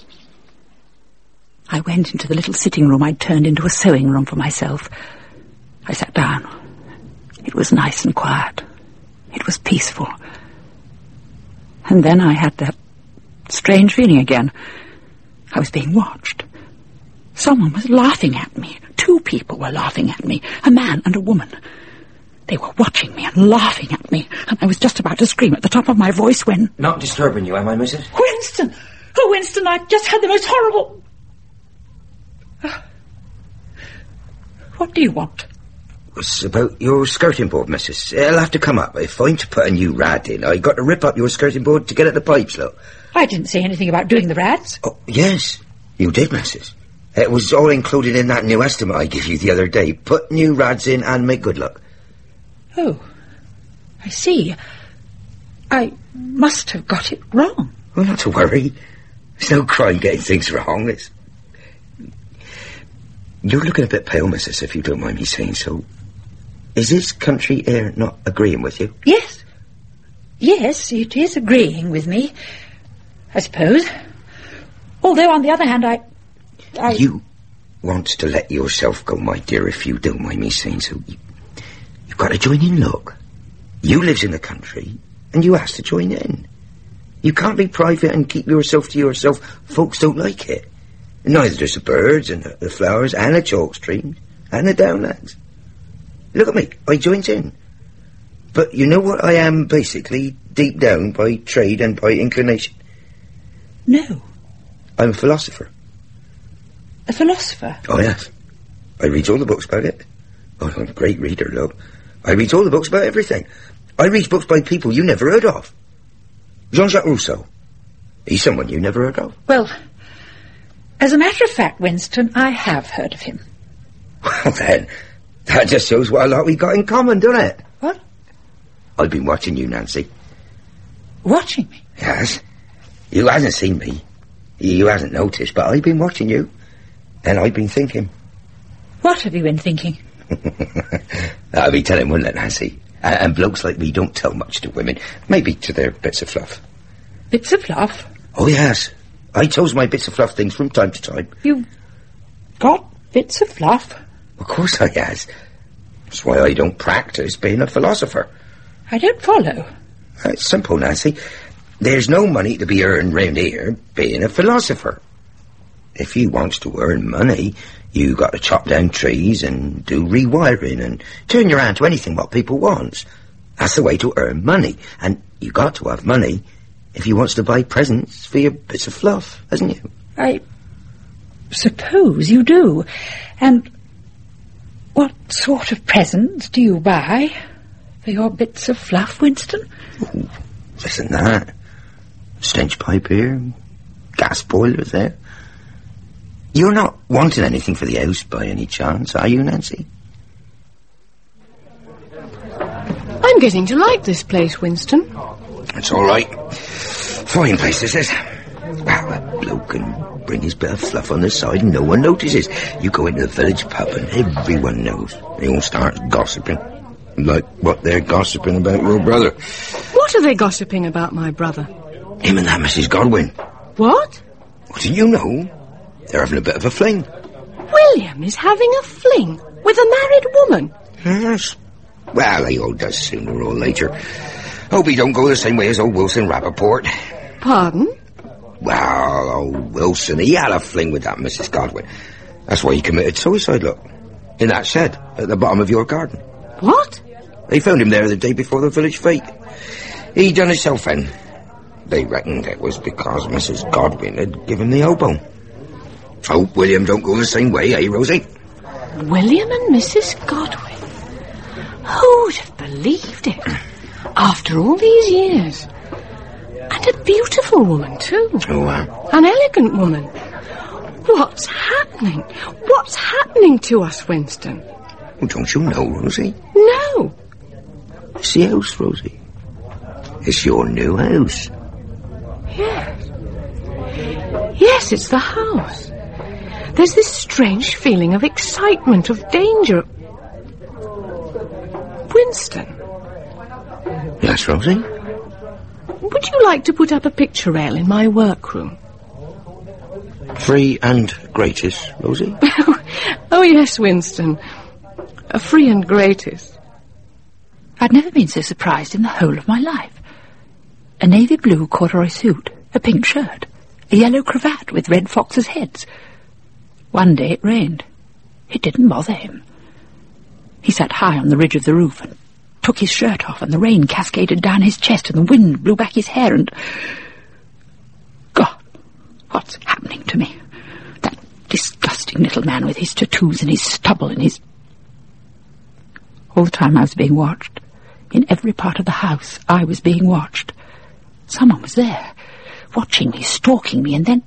I went into the little sitting room I'd turned into a sewing room for myself. I sat down. It was nice and quiet. It was peaceful. And then I had that strange feeling again. I was being watched. Someone was laughing at me. 2 people were laughing at me, a man and a woman. They were watching me and laughing at me, and I was just about to scream at the top of my voice when... Not disturbing you, am I, Mrs.? Winston! Oh, Winston, I've just had the most horrible... What do you want? It's about your skirting board, Mrs. It'll have to come up. If I'm to put a new rad in, I got to rip up your skirting board to get at the pipes, look. I didn't say anything about doing the rads. Oh, yes, you did, Mrs. It was all included in that new estimate I gave you the other day. Put new rads in and make good luck. Oh, I see. I must have got it wrong. Well, not to worry. There's no crime getting things wrong. You're looking a bit pale, Mrs., if you don't mind me saying so. Is this country air not agreeing with you? Yes. Yes, it is agreeing with me, I suppose. Although, on the other hand, I... You want to let yourself go, my dear, if you don't mind me saying so. You've got to join in, look. You lives in the country, and you has to join in. You can't be private and keep yourself to yourself. Folks don't like it. Neither does the birds and the flowers and the chalk streams and the downlands. Look at me, I joins in. But you know what I am, basically, deep down, by trade and by inclination? No. I'm a philosopher. A philosopher? Oh, yes. I read all the books about it. Oh, I'm a great reader, love. I read all the books about everything. I read books by people you never heard of. Jean-Jacques Rousseau. He's someone you never heard of. Well, as a matter of fact, Winston, I have heard of him. Well, then, that just shows what a lot we got in common, doesn't it? What? I've been watching you, Nancy. Watching me? Yes. You hasn't seen me. You hasn't noticed, but I've been watching you. And I've been thinking. What have you been thinking? I'll be telling, wouldn't it, Nancy? And blokes like me don't tell much to women. Maybe to their bits of fluff. Bits of fluff? Oh, yes. I tells my bits of fluff things from time to time. You've got bits of fluff? Of course I has. That's why I don't practice being a philosopher. I don't follow. It's simple, Nancy. There's no money to be earned round here being a philosopher. If you wants to earn money, you got to chop down trees and do rewiring and turn your hand to anything what people wants. That's the way to earn money. And you got to have money if you wants to buy presents for your bits of fluff, hasn't you? I suppose you do. And What sort of presents do you buy for your bits of fluff, Winston? Oh, listen to that. Stench pipe here, gas boilers there. You're not wanting anything for the house by any chance, are you, Nancy? I'm getting to like this place, Winston. It's all right. Fine place, this is. Well, a bloke can bring his bit of fluff on the side and no one notices. You go into the village pub and everyone knows. They all start gossiping. Like what they're gossiping about your brother. What are they gossiping about my brother? Him and that Mrs. Godwin. What? What do you know? They're having a bit of a fling. William is having a fling with a married woman? Yes. Well, he all does sooner or later. Hope he don't go the same way as old Wilson Rappaport. Pardon? Well, old Wilson, he had a fling with that Mrs. Godwin. That's why he committed suicide, look. In that shed at the bottom of your garden. What? They found him there the day before the village fete. He done himself in. They reckoned it was because Mrs. Godwin had given the elbow. Hope William don't go the same way, eh, Rosie? William and Mrs. Godwin. Who'd have believed it? After all these years. And a beautiful woman, too. Oh, An elegant woman. What's happening? What's happening to us, Winston? Well, don't you know, Rosie? No. It's the house, Rosie. It's your new house. Yes. Yes, it's the house. There's this strange feeling of excitement, of danger. Winston. Yes, Rosie? Would you like to put up a picture rail in my workroom? Free and greatest, Rosie? Oh, yes, Winston. A free and greatest. I'd never been so surprised in the whole of my life. A navy blue corduroy suit, a pink shirt, a yellow cravat with red foxes' heads. One day it rained. It didn't bother him. He sat high on the ridge of the roof and took his shirt off, and the rain cascaded down his chest and the wind blew back his hair and... God, what's happening to me? That disgusting little man with his tattoos and his stubble and his... All the time I was being watched. In every part of the house I was being watched. Someone was there, watching me, stalking me, and then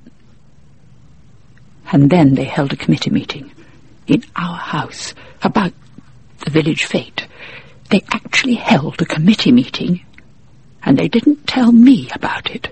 they held a committee meeting in our house about the village fete. They actually held a committee meeting, and they didn't tell me about it.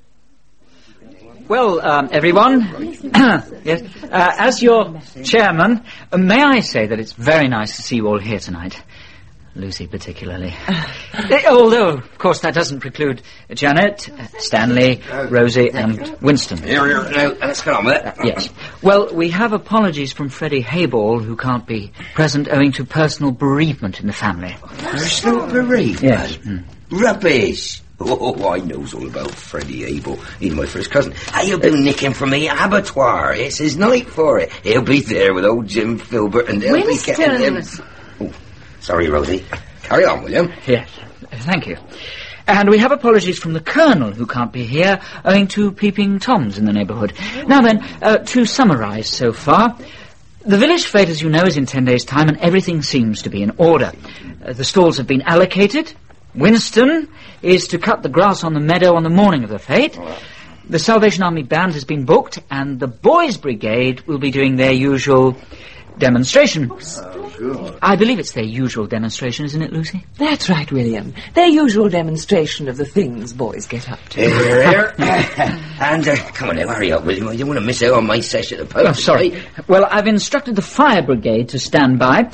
Well, everyone, yes, as your chairman, may I say that it's very nice to see you all here tonight. Lucy particularly. Although, of course, that doesn't preclude Janet, Stanley, Rosie and Winston. Here, now, let's get on with it. Yes. Well, we have apologies from Freddie Hayball, who can't be present owing to personal bereavement in the family. Personal bereavement? Yes. Rubbish. Oh, I knows all about Freddie Abel. He's my first cousin. He'll be nicking from the abattoir. It's his night for it. He'll be there with old Jim Filbert and they'll be getting him... Oh, sorry, Rosie. Carry on, William. Yes, thank you. And we have apologies from the Colonel, who can't be here, owing to peeping Toms in the neighbourhood. Now then, to summarise so far... The village fete, as you know, is in 10 days' time, and everything seems to be in order. The stalls have been allocated. Winston is to cut the grass on the meadow on the morning of the fete. The Salvation Army band has been booked, and the Boys' Brigade will be doing their usual demonstration. I believe it's their usual demonstration, isn't it, Lucy? That's right, William. Their usual demonstration of the things boys get up to. Here. And, come on now, hurry up, William. I don't want to miss out on my session of poetry. Oh, sorry. Well, I've instructed the fire brigade to stand by.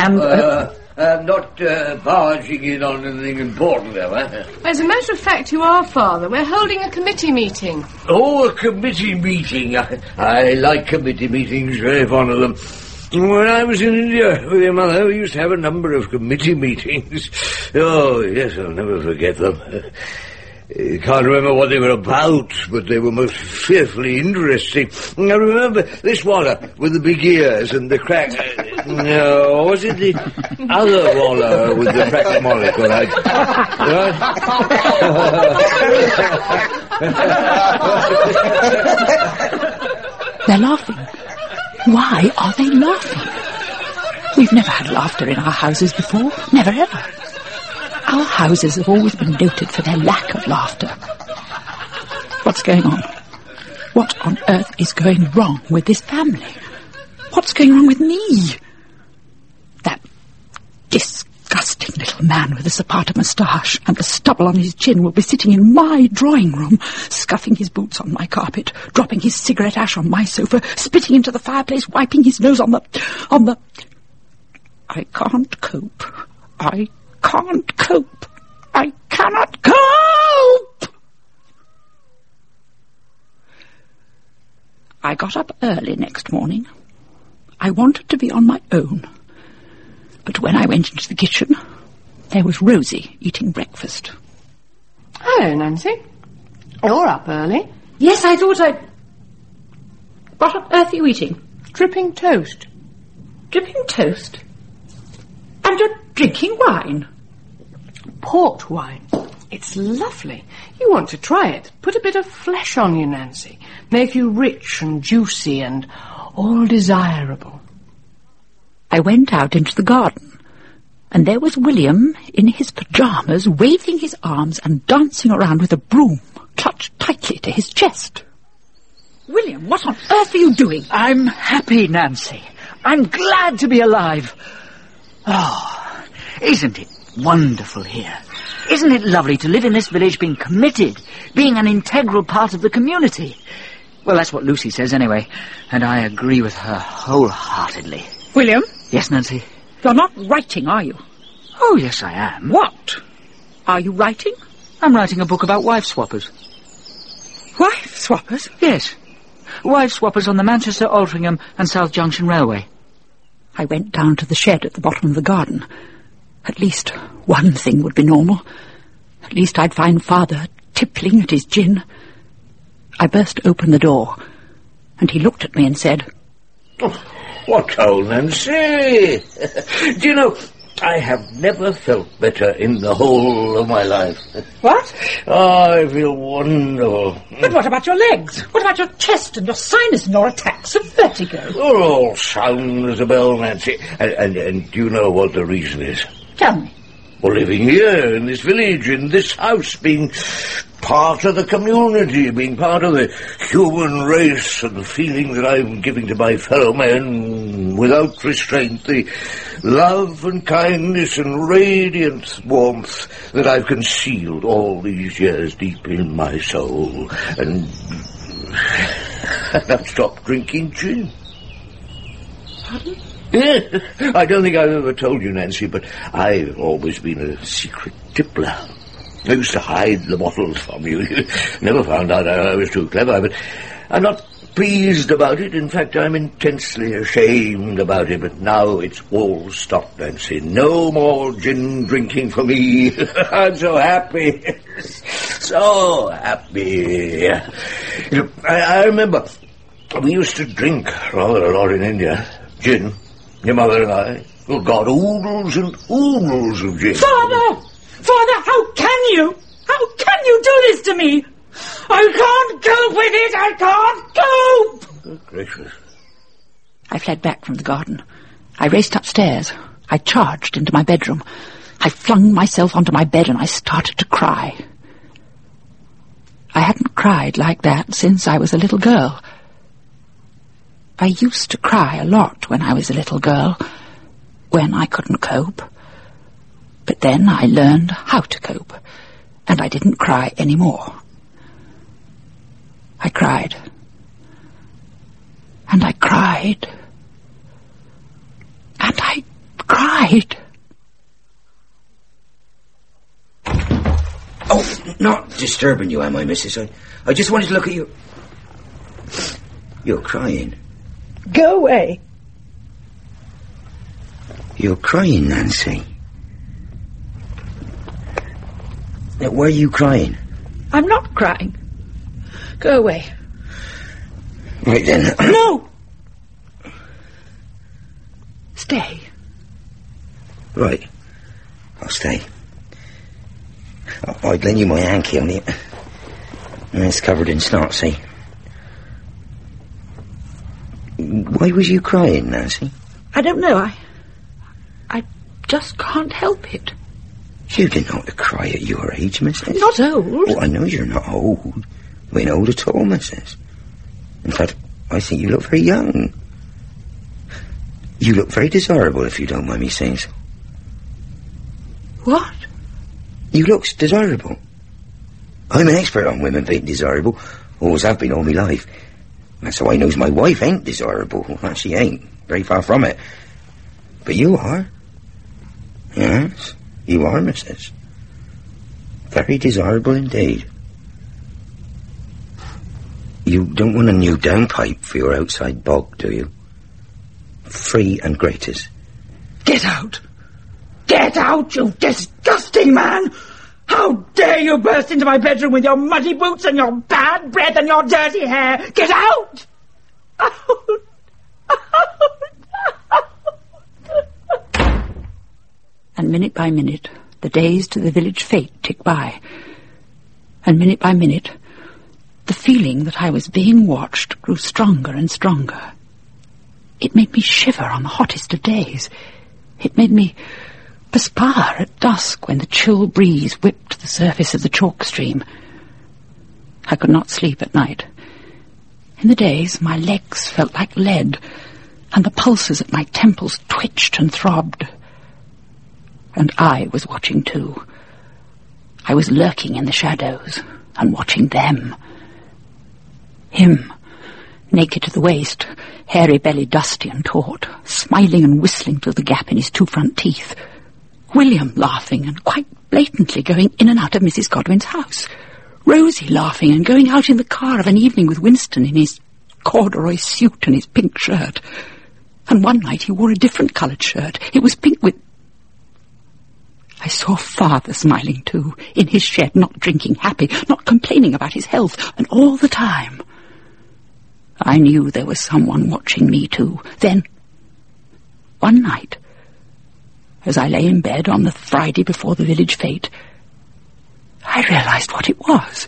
Not barging in on anything important, though, eh? As a matter of fact, you are, Father. We're holding a committee meeting. Oh, a committee meeting. I like committee meetings, very fond of them. When I was in India with your mother, we used to have a number of committee meetings. Oh, yes, I'll never forget them. Can't remember what they were about, but they were most fearfully interesting. I remember this Waller with the big ears and the crack... No, was it the other Waller with the cracked monocle? They're laughing. Why are they laughing? We've never had laughter in our houses before. Never ever. Our houses have always been noted for their lack of laughter. What's going on? What on earth is going wrong with this family? What's going wrong with me? That disgusting little man with the Zapata moustache and the stubble on his chin will be sitting in my drawing room, scuffing his boots on my carpet, dropping his cigarette ash on my sofa, spitting into the fireplace, wiping his nose on the... I can't cope. I can't cope. I cannot cope! I got up early next morning. I wanted to be on my own. But when I went into the kitchen, there was Rosie eating breakfast. Hello, Nancy. You're up early. Yes, I thought I'd... What on earth are you eating? Dripping toast. Dripping toast? And you're drinking wine? Port wine. It's lovely. You want to try it. Put a bit of flesh on you, Nancy. Make you rich and juicy and all desirable. I went out into the garden, and there was William in his pyjamas, waving his arms and dancing around with a broom clutched tightly to his chest. William, what on earth are you doing? I'm happy, Nancy. I'm glad to be alive. Oh, isn't it wonderful here? Isn't it lovely to live in this village being committed, being an integral part of the community? Well, that's what Lucy says anyway, and I agree with her wholeheartedly. William? Yes, Nancy? You're not writing, are you? Oh, yes, I am. What? Are you writing? I'm writing a book about wife swappers. Wife swappers? Yes. Wife swappers on the Manchester, Altrincham and South Junction Railway. I went down to the shed at the bottom of the garden. At least one thing would be normal. At least I'd find Father tippling at his gin. I burst open the door, and he looked at me and said, "Oh, what ho, Nancy! Do you know, I have never felt better in the whole of my life." What? Oh, I feel wonderful. But what about your legs? What about your chest and your sinus and your attacks of vertigo? You're all sound as a bell, Nancy. And do you know what the reason is? Tell me. Well, living here, in this village, in this house, being part of the community, being part of the human race, and the feeling that I'm giving to my fellow men without restraint, the love and kindness and radiant warmth that I've concealed all these years deep in my soul. And I've stopped drinking gin. Pardon? Yeah, I don't think I've ever told you, Nancy, but I've always been a secret tippler. I used to hide the bottles from you. You never found out I was too clever, but I'm not pleased about it. In fact, I'm intensely ashamed about it, but now it's all stopped, Nancy. No more gin drinking for me. I'm so happy. So happy. You know, I remember we used to drink rather a lot in India. Gin. Your mother and I. Oh, God, oodles and oodles of gin. Father! Father, how can you? How can you do this to me? I can't cope with it! I can't cope! Good gracious. I fled back from the garden. I raced upstairs. I charged into my bedroom. I flung myself onto my bed and I started to cry. I hadn't cried like that since I was a little girl. I used to cry a lot when I was a little girl, when I couldn't cope. But then I learned how to cope, and I didn't cry anymore. I cried. And I cried. And I cried. Oh, not disturbing you, am I, Mrs.? I just wanted to look at you. You're crying. Go away. You're crying, Nancy. Now, why are you crying? I'm not crying. Go away. Right then. No! Stay. Right. I'll stay. I'd lend you my hanky on it. It's covered in snot, see? Why was you crying, Nancy? I don't know. just can't help it. You didn't know to cry at your age, Mrs. Not old. Oh, I know you're not old. We ain't old at all, Mrs. In fact, I think you look very young. You look very desirable, if you don't mind me saying so. What? You looks desirable. I'm an expert on women being desirable. Always have been all my life. That's how I knows my wife ain't desirable. Well, she ain't. Very far from it. But you are. Yes, you are, Mrs. Very desirable indeed. You don't want a new downpipe for your outside bog, do you? Free and gratis. Get out! Get out, you disgusting man! How dare you burst into my bedroom with your muddy boots and your bad breath and your dirty hair! Get out! Out! And minute by minute, the days to the village fete tick by. And minute by minute, the feeling that I was being watched grew stronger and stronger. It made me shiver on the hottest of days. It made me perspire at dusk when the chill breeze whipped the surface of the chalk stream. I could not sleep at night. In the days, my legs felt like lead, and the pulses at my temples twitched and throbbed. And I was watching too. I was lurking in the shadows and watching them. Him, naked to the waist, hairy belly dusty and taut, smiling and whistling through the gap in his two front teeth. William laughing and quite blatantly going in and out of Mrs. Godwin's house. Rosie laughing and going out in the car of an evening with Winston in his corduroy suit and his pink shirt. And one night he wore a different coloured shirt. It was pink with... I saw Father smiling too, in his shed, not drinking, happy, not complaining about his health, and all the time I knew there was someone watching me too. Then, one night, as I lay in bed on the Friday before the village fete, I realised what it was.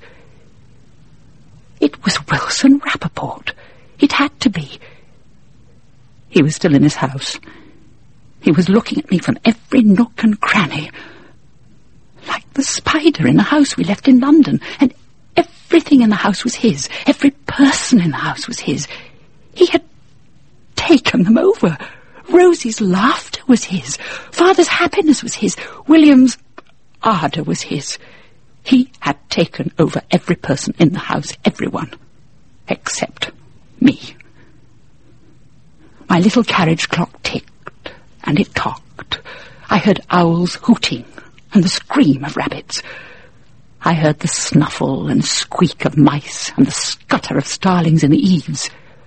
It was Wilson Rappaport. It had to be. He was still in his house. He was looking at me from every nook and cranny, like the spider in the house we left in London, and everything in the house was his. Every person in the house was his. He had taken them over. Rosie's laughter was his. Father's happiness was his. William's ardour was his. He had taken over every person in the house, everyone, except me. My little carriage clock ticked, and it cocked. I heard owls hooting and the scream of rabbits. I heard the snuffle and squeak of mice and the scutter of starlings in the eaves.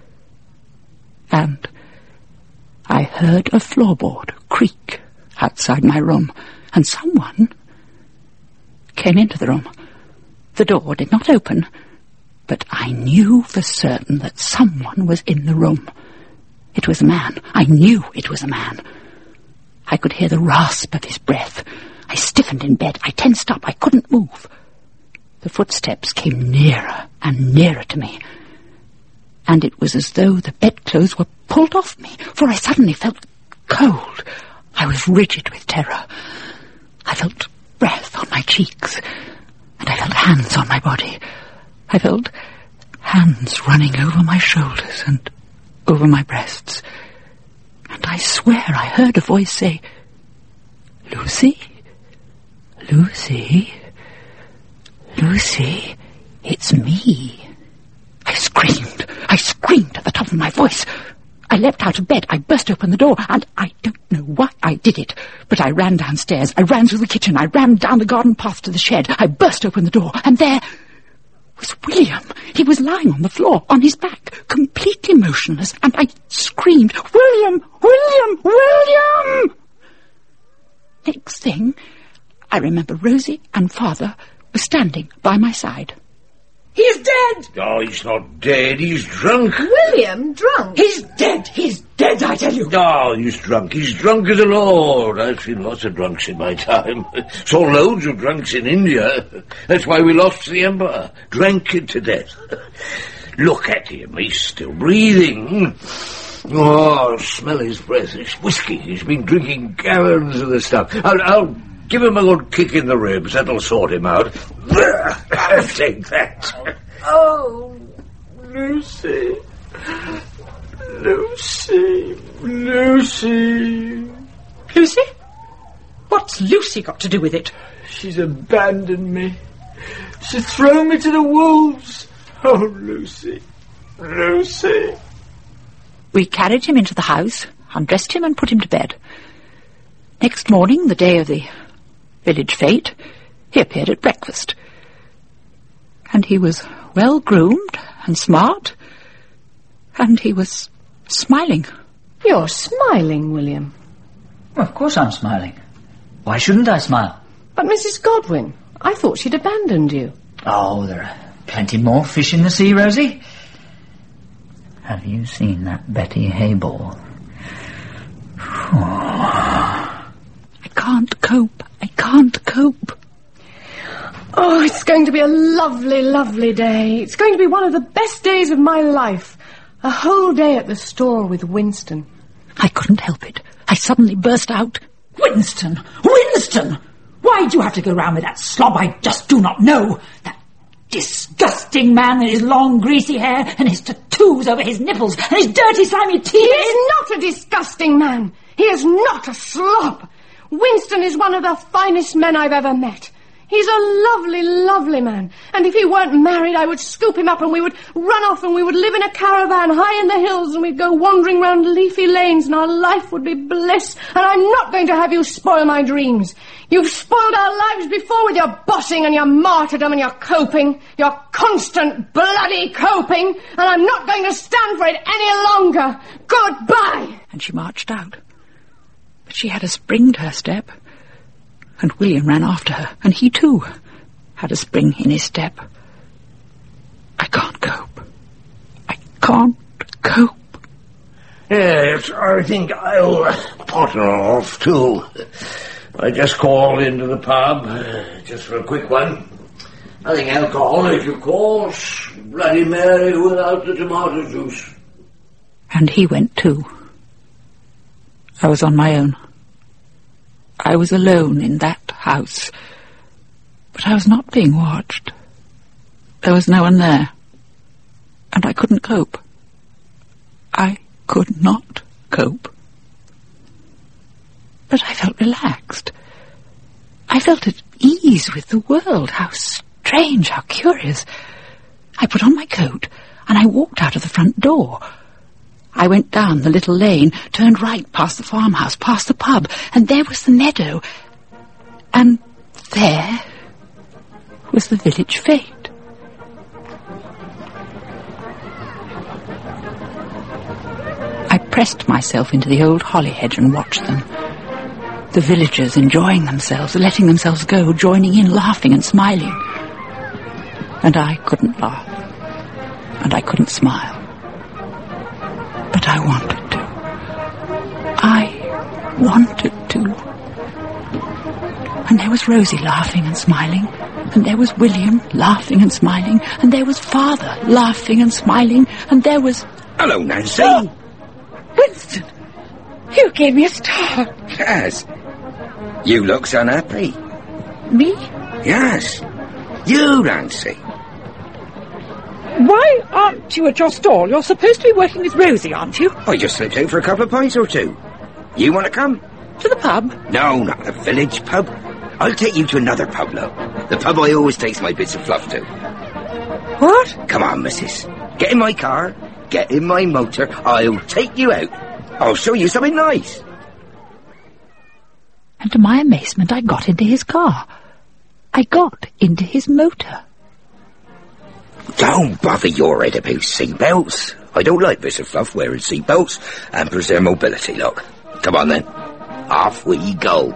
And I heard a floorboard creak outside my room, and someone came into the room. The door did not open, but I knew for certain that someone was in the room. It was a man. I knew it was a man. I could hear the rasp of his breath. I stiffened in bed. I tensed up. I couldn't move. The footsteps came nearer and nearer to me, and it was as though the bedclothes were pulled off me, for I suddenly felt cold. I was rigid with terror. I felt breath on my cheeks, and I felt hands on my body. I felt hands running over my shoulders and over my breasts, and I swear I heard a voice say, "Lucy, Lucy, Lucy, it's me." I screamed at the top of my voice. I leapt out of bed, I burst open the door, and I don't know why I did it, but I ran downstairs, I ran through the kitchen, I ran down the garden path to the shed, I burst open the door, and there was William. He was lying on the floor, on his back, completely motionless, and I screamed, "William! William! William!" Next thing, I remember Rosie and Father were standing by my side. "He's dead!" Oh, he's not dead. He's drunk. William, drunk? "He's dead! He's dead, I tell you!" Oh, he's drunk. He's drunk as a lord. I've seen lots of drunks in my time. Saw loads of drunks in India. That's why we lost the empire. Drank it to death. Look at him. He's still breathing. Oh, smell his breath. It's whiskey. He's been drinking gallons of the stuff. I'll give him a good kick in the ribs. That'll sort him out. Take that. Oh, Lucy. Lucy. Lucy. Lucy? What's Lucy got to do with it? She's abandoned me. She's thrown me to the wolves. Oh, Lucy. Lucy. We carried him into the house, undressed him and put him to bed. Next morning, the day of the village fete, he appeared at breakfast. And he was well groomed and smart, and he was smiling. You're smiling, William. Well, of course I'm smiling. Why shouldn't I smile? But Mrs. Godwin, I thought she'd abandoned you. Oh, there are plenty more fish in the sea, Rosie. Have you seen that Betty Hayball? I can't cope. I can't cope. Oh, it's going to be a lovely, lovely day. It's going to be one of the best days of my life. A whole day at the store with Winston. I couldn't help it. I suddenly burst out. Winston! Winston! Why do you have to go round with that slob I just do not know? That disgusting man with his long, greasy hair and his tattoos over his nipples and his dirty, slimy teeth. He is not a disgusting man. He is not a slob. Winston is one of the finest men I've ever met. He's a lovely, lovely man. And if he weren't married, I would scoop him up and we would run off and we would live in a caravan high in the hills and we'd go wandering round leafy lanes and our life would be bliss. And I'm not going to have you spoil my dreams. You've spoiled our lives before with your bossing and your martyrdom and your coping, your constant bloody coping, and I'm not going to stand for it any longer. Goodbye! And she marched out. But she had a spring to her step. And William ran after her, and he too had a spring in his step. I can't cope. I can't cope. Yes, I think I'll potter off too. I just called into the pub, just for a quick one. Nothing alcoholic, of course. Bloody Mary without the tomato juice. And he went too. I was on my own. I was alone in that house. But I was not being watched. There was no one there. And I couldn't cope. I could not cope. But I felt relaxed. I felt at ease with the world. How strange, how curious. I put on my coat and I walked out of the front door. I went down the little lane, turned right past the farmhouse, past the pub, and there was the meadow. And there was the village fete. I pressed myself into the old holly hedge and watched them. The villagers enjoying themselves, letting themselves go, joining in, laughing and smiling. And I couldn't laugh. And I couldn't smile. But I wanted to. I wanted to. And there was Rosie laughing and smiling. And there was William laughing and smiling. And there was Father laughing and smiling. And there was... Hello, Nancy. Oh, Winston, you gave me a start. Yes. You look so unhappy. Me? Yes. You, Nancy. Why aren't you at your stall? You're supposed to be working with Rosie, aren't you? I just slipped out for a couple of pints or two. You want to come? To the pub? No, not the village pub. I'll take you to another pub, love. The pub I always takes my bits of fluff to. What? Come on, missus. Get in my car. Get in my motor. I'll take you out. I'll show you something nice. And to my amazement, I got into his car. I got into his motor. Don't bother your head about seatbelts. I don't like bits of fluff wearing seatbelts. Hampers their mobility, look. Come on, then. Off we go.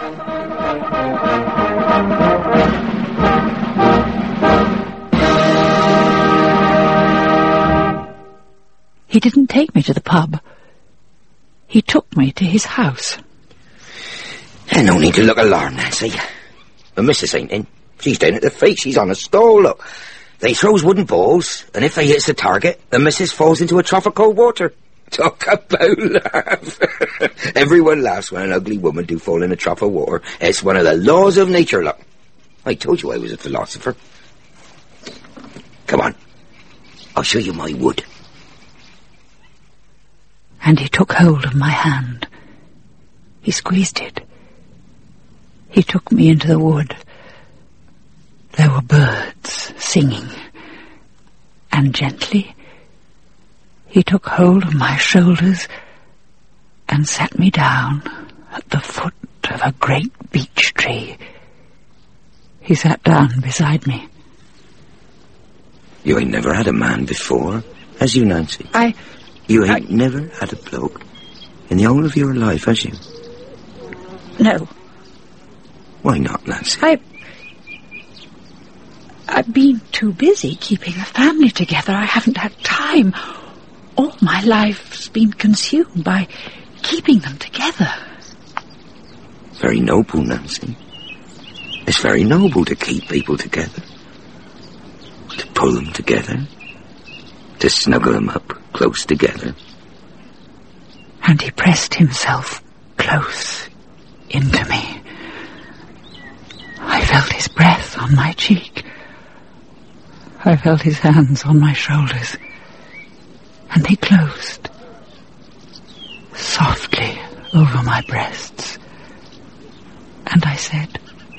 He didn't take me to the pub. He took me to his house. And no need to look alarmed, Nancy. The missus ain't in. She's down at the fete. She's on a stall, look. They throws wooden balls, and if they hits the target, the missus falls into a trough of cold water. Talk about laugh. Everyone laughs when an ugly woman do fall in a trough of water. It's one of the laws of nature, look. I told you I was a philosopher. Come on. I'll show you my wood. And he took hold of my hand. He squeezed it. He took me into the wood. There were birds singing. And gently, he took hold of my shoulders and sat me down at the foot of a great beech tree. He sat down beside me. You ain't never had a man before, has you, Nancy? You ain't never had a bloke in the whole of your life, has you? No. Why not, Nancy? I've been too busy keeping a family together. I haven't had time. All my life's been consumed by keeping them together. Very noble, Nancy. It's very noble to keep people together. To pull them together. To snuggle them up close together. And he pressed himself close into me. I felt his breath on my cheek. I felt his hands on my shoulders. And they closed softly over my breasts. And I said,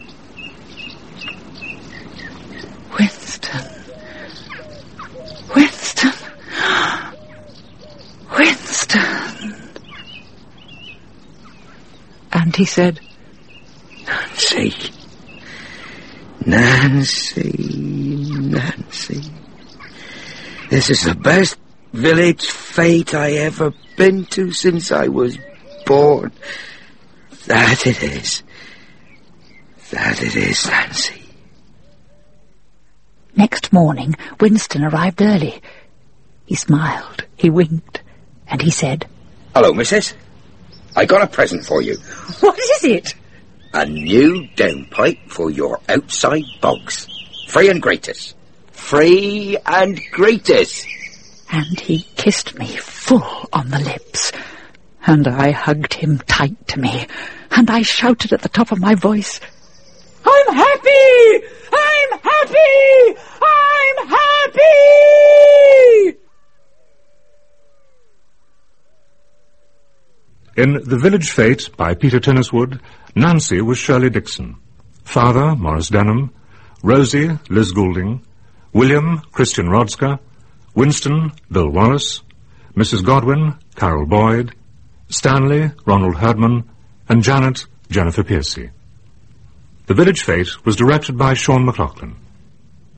Winston. Winston. Winston. And he said, Nancy. Nancy. Nancy. This is the best village fete I ever been to since I was born. That it is. That it is, Nancy. Next morning, Winston arrived early. He smiled, he winked, and he said, Hello, missus. I got a present for you. What is it? A new downpipe for your outside bogs. Free and gratis. Free and gratis. And he kissed me full on the lips. And I hugged him tight to me. And I shouted at the top of my voice, I'm happy! I'm happy! I'm happy! In The Village Fete by Peter Tenniswood, Nancy was Shirley Dixon, Father, Maurice Denham, Rosie, Liz Goulding, William, Christian Rodsker, Winston, Bill Wallace, Mrs. Godwin, Carol Boyd, Stanley, Ronald Herdman, and Janet, Jennifer Piercy. The Village Fete was directed by Sean McLaughlin.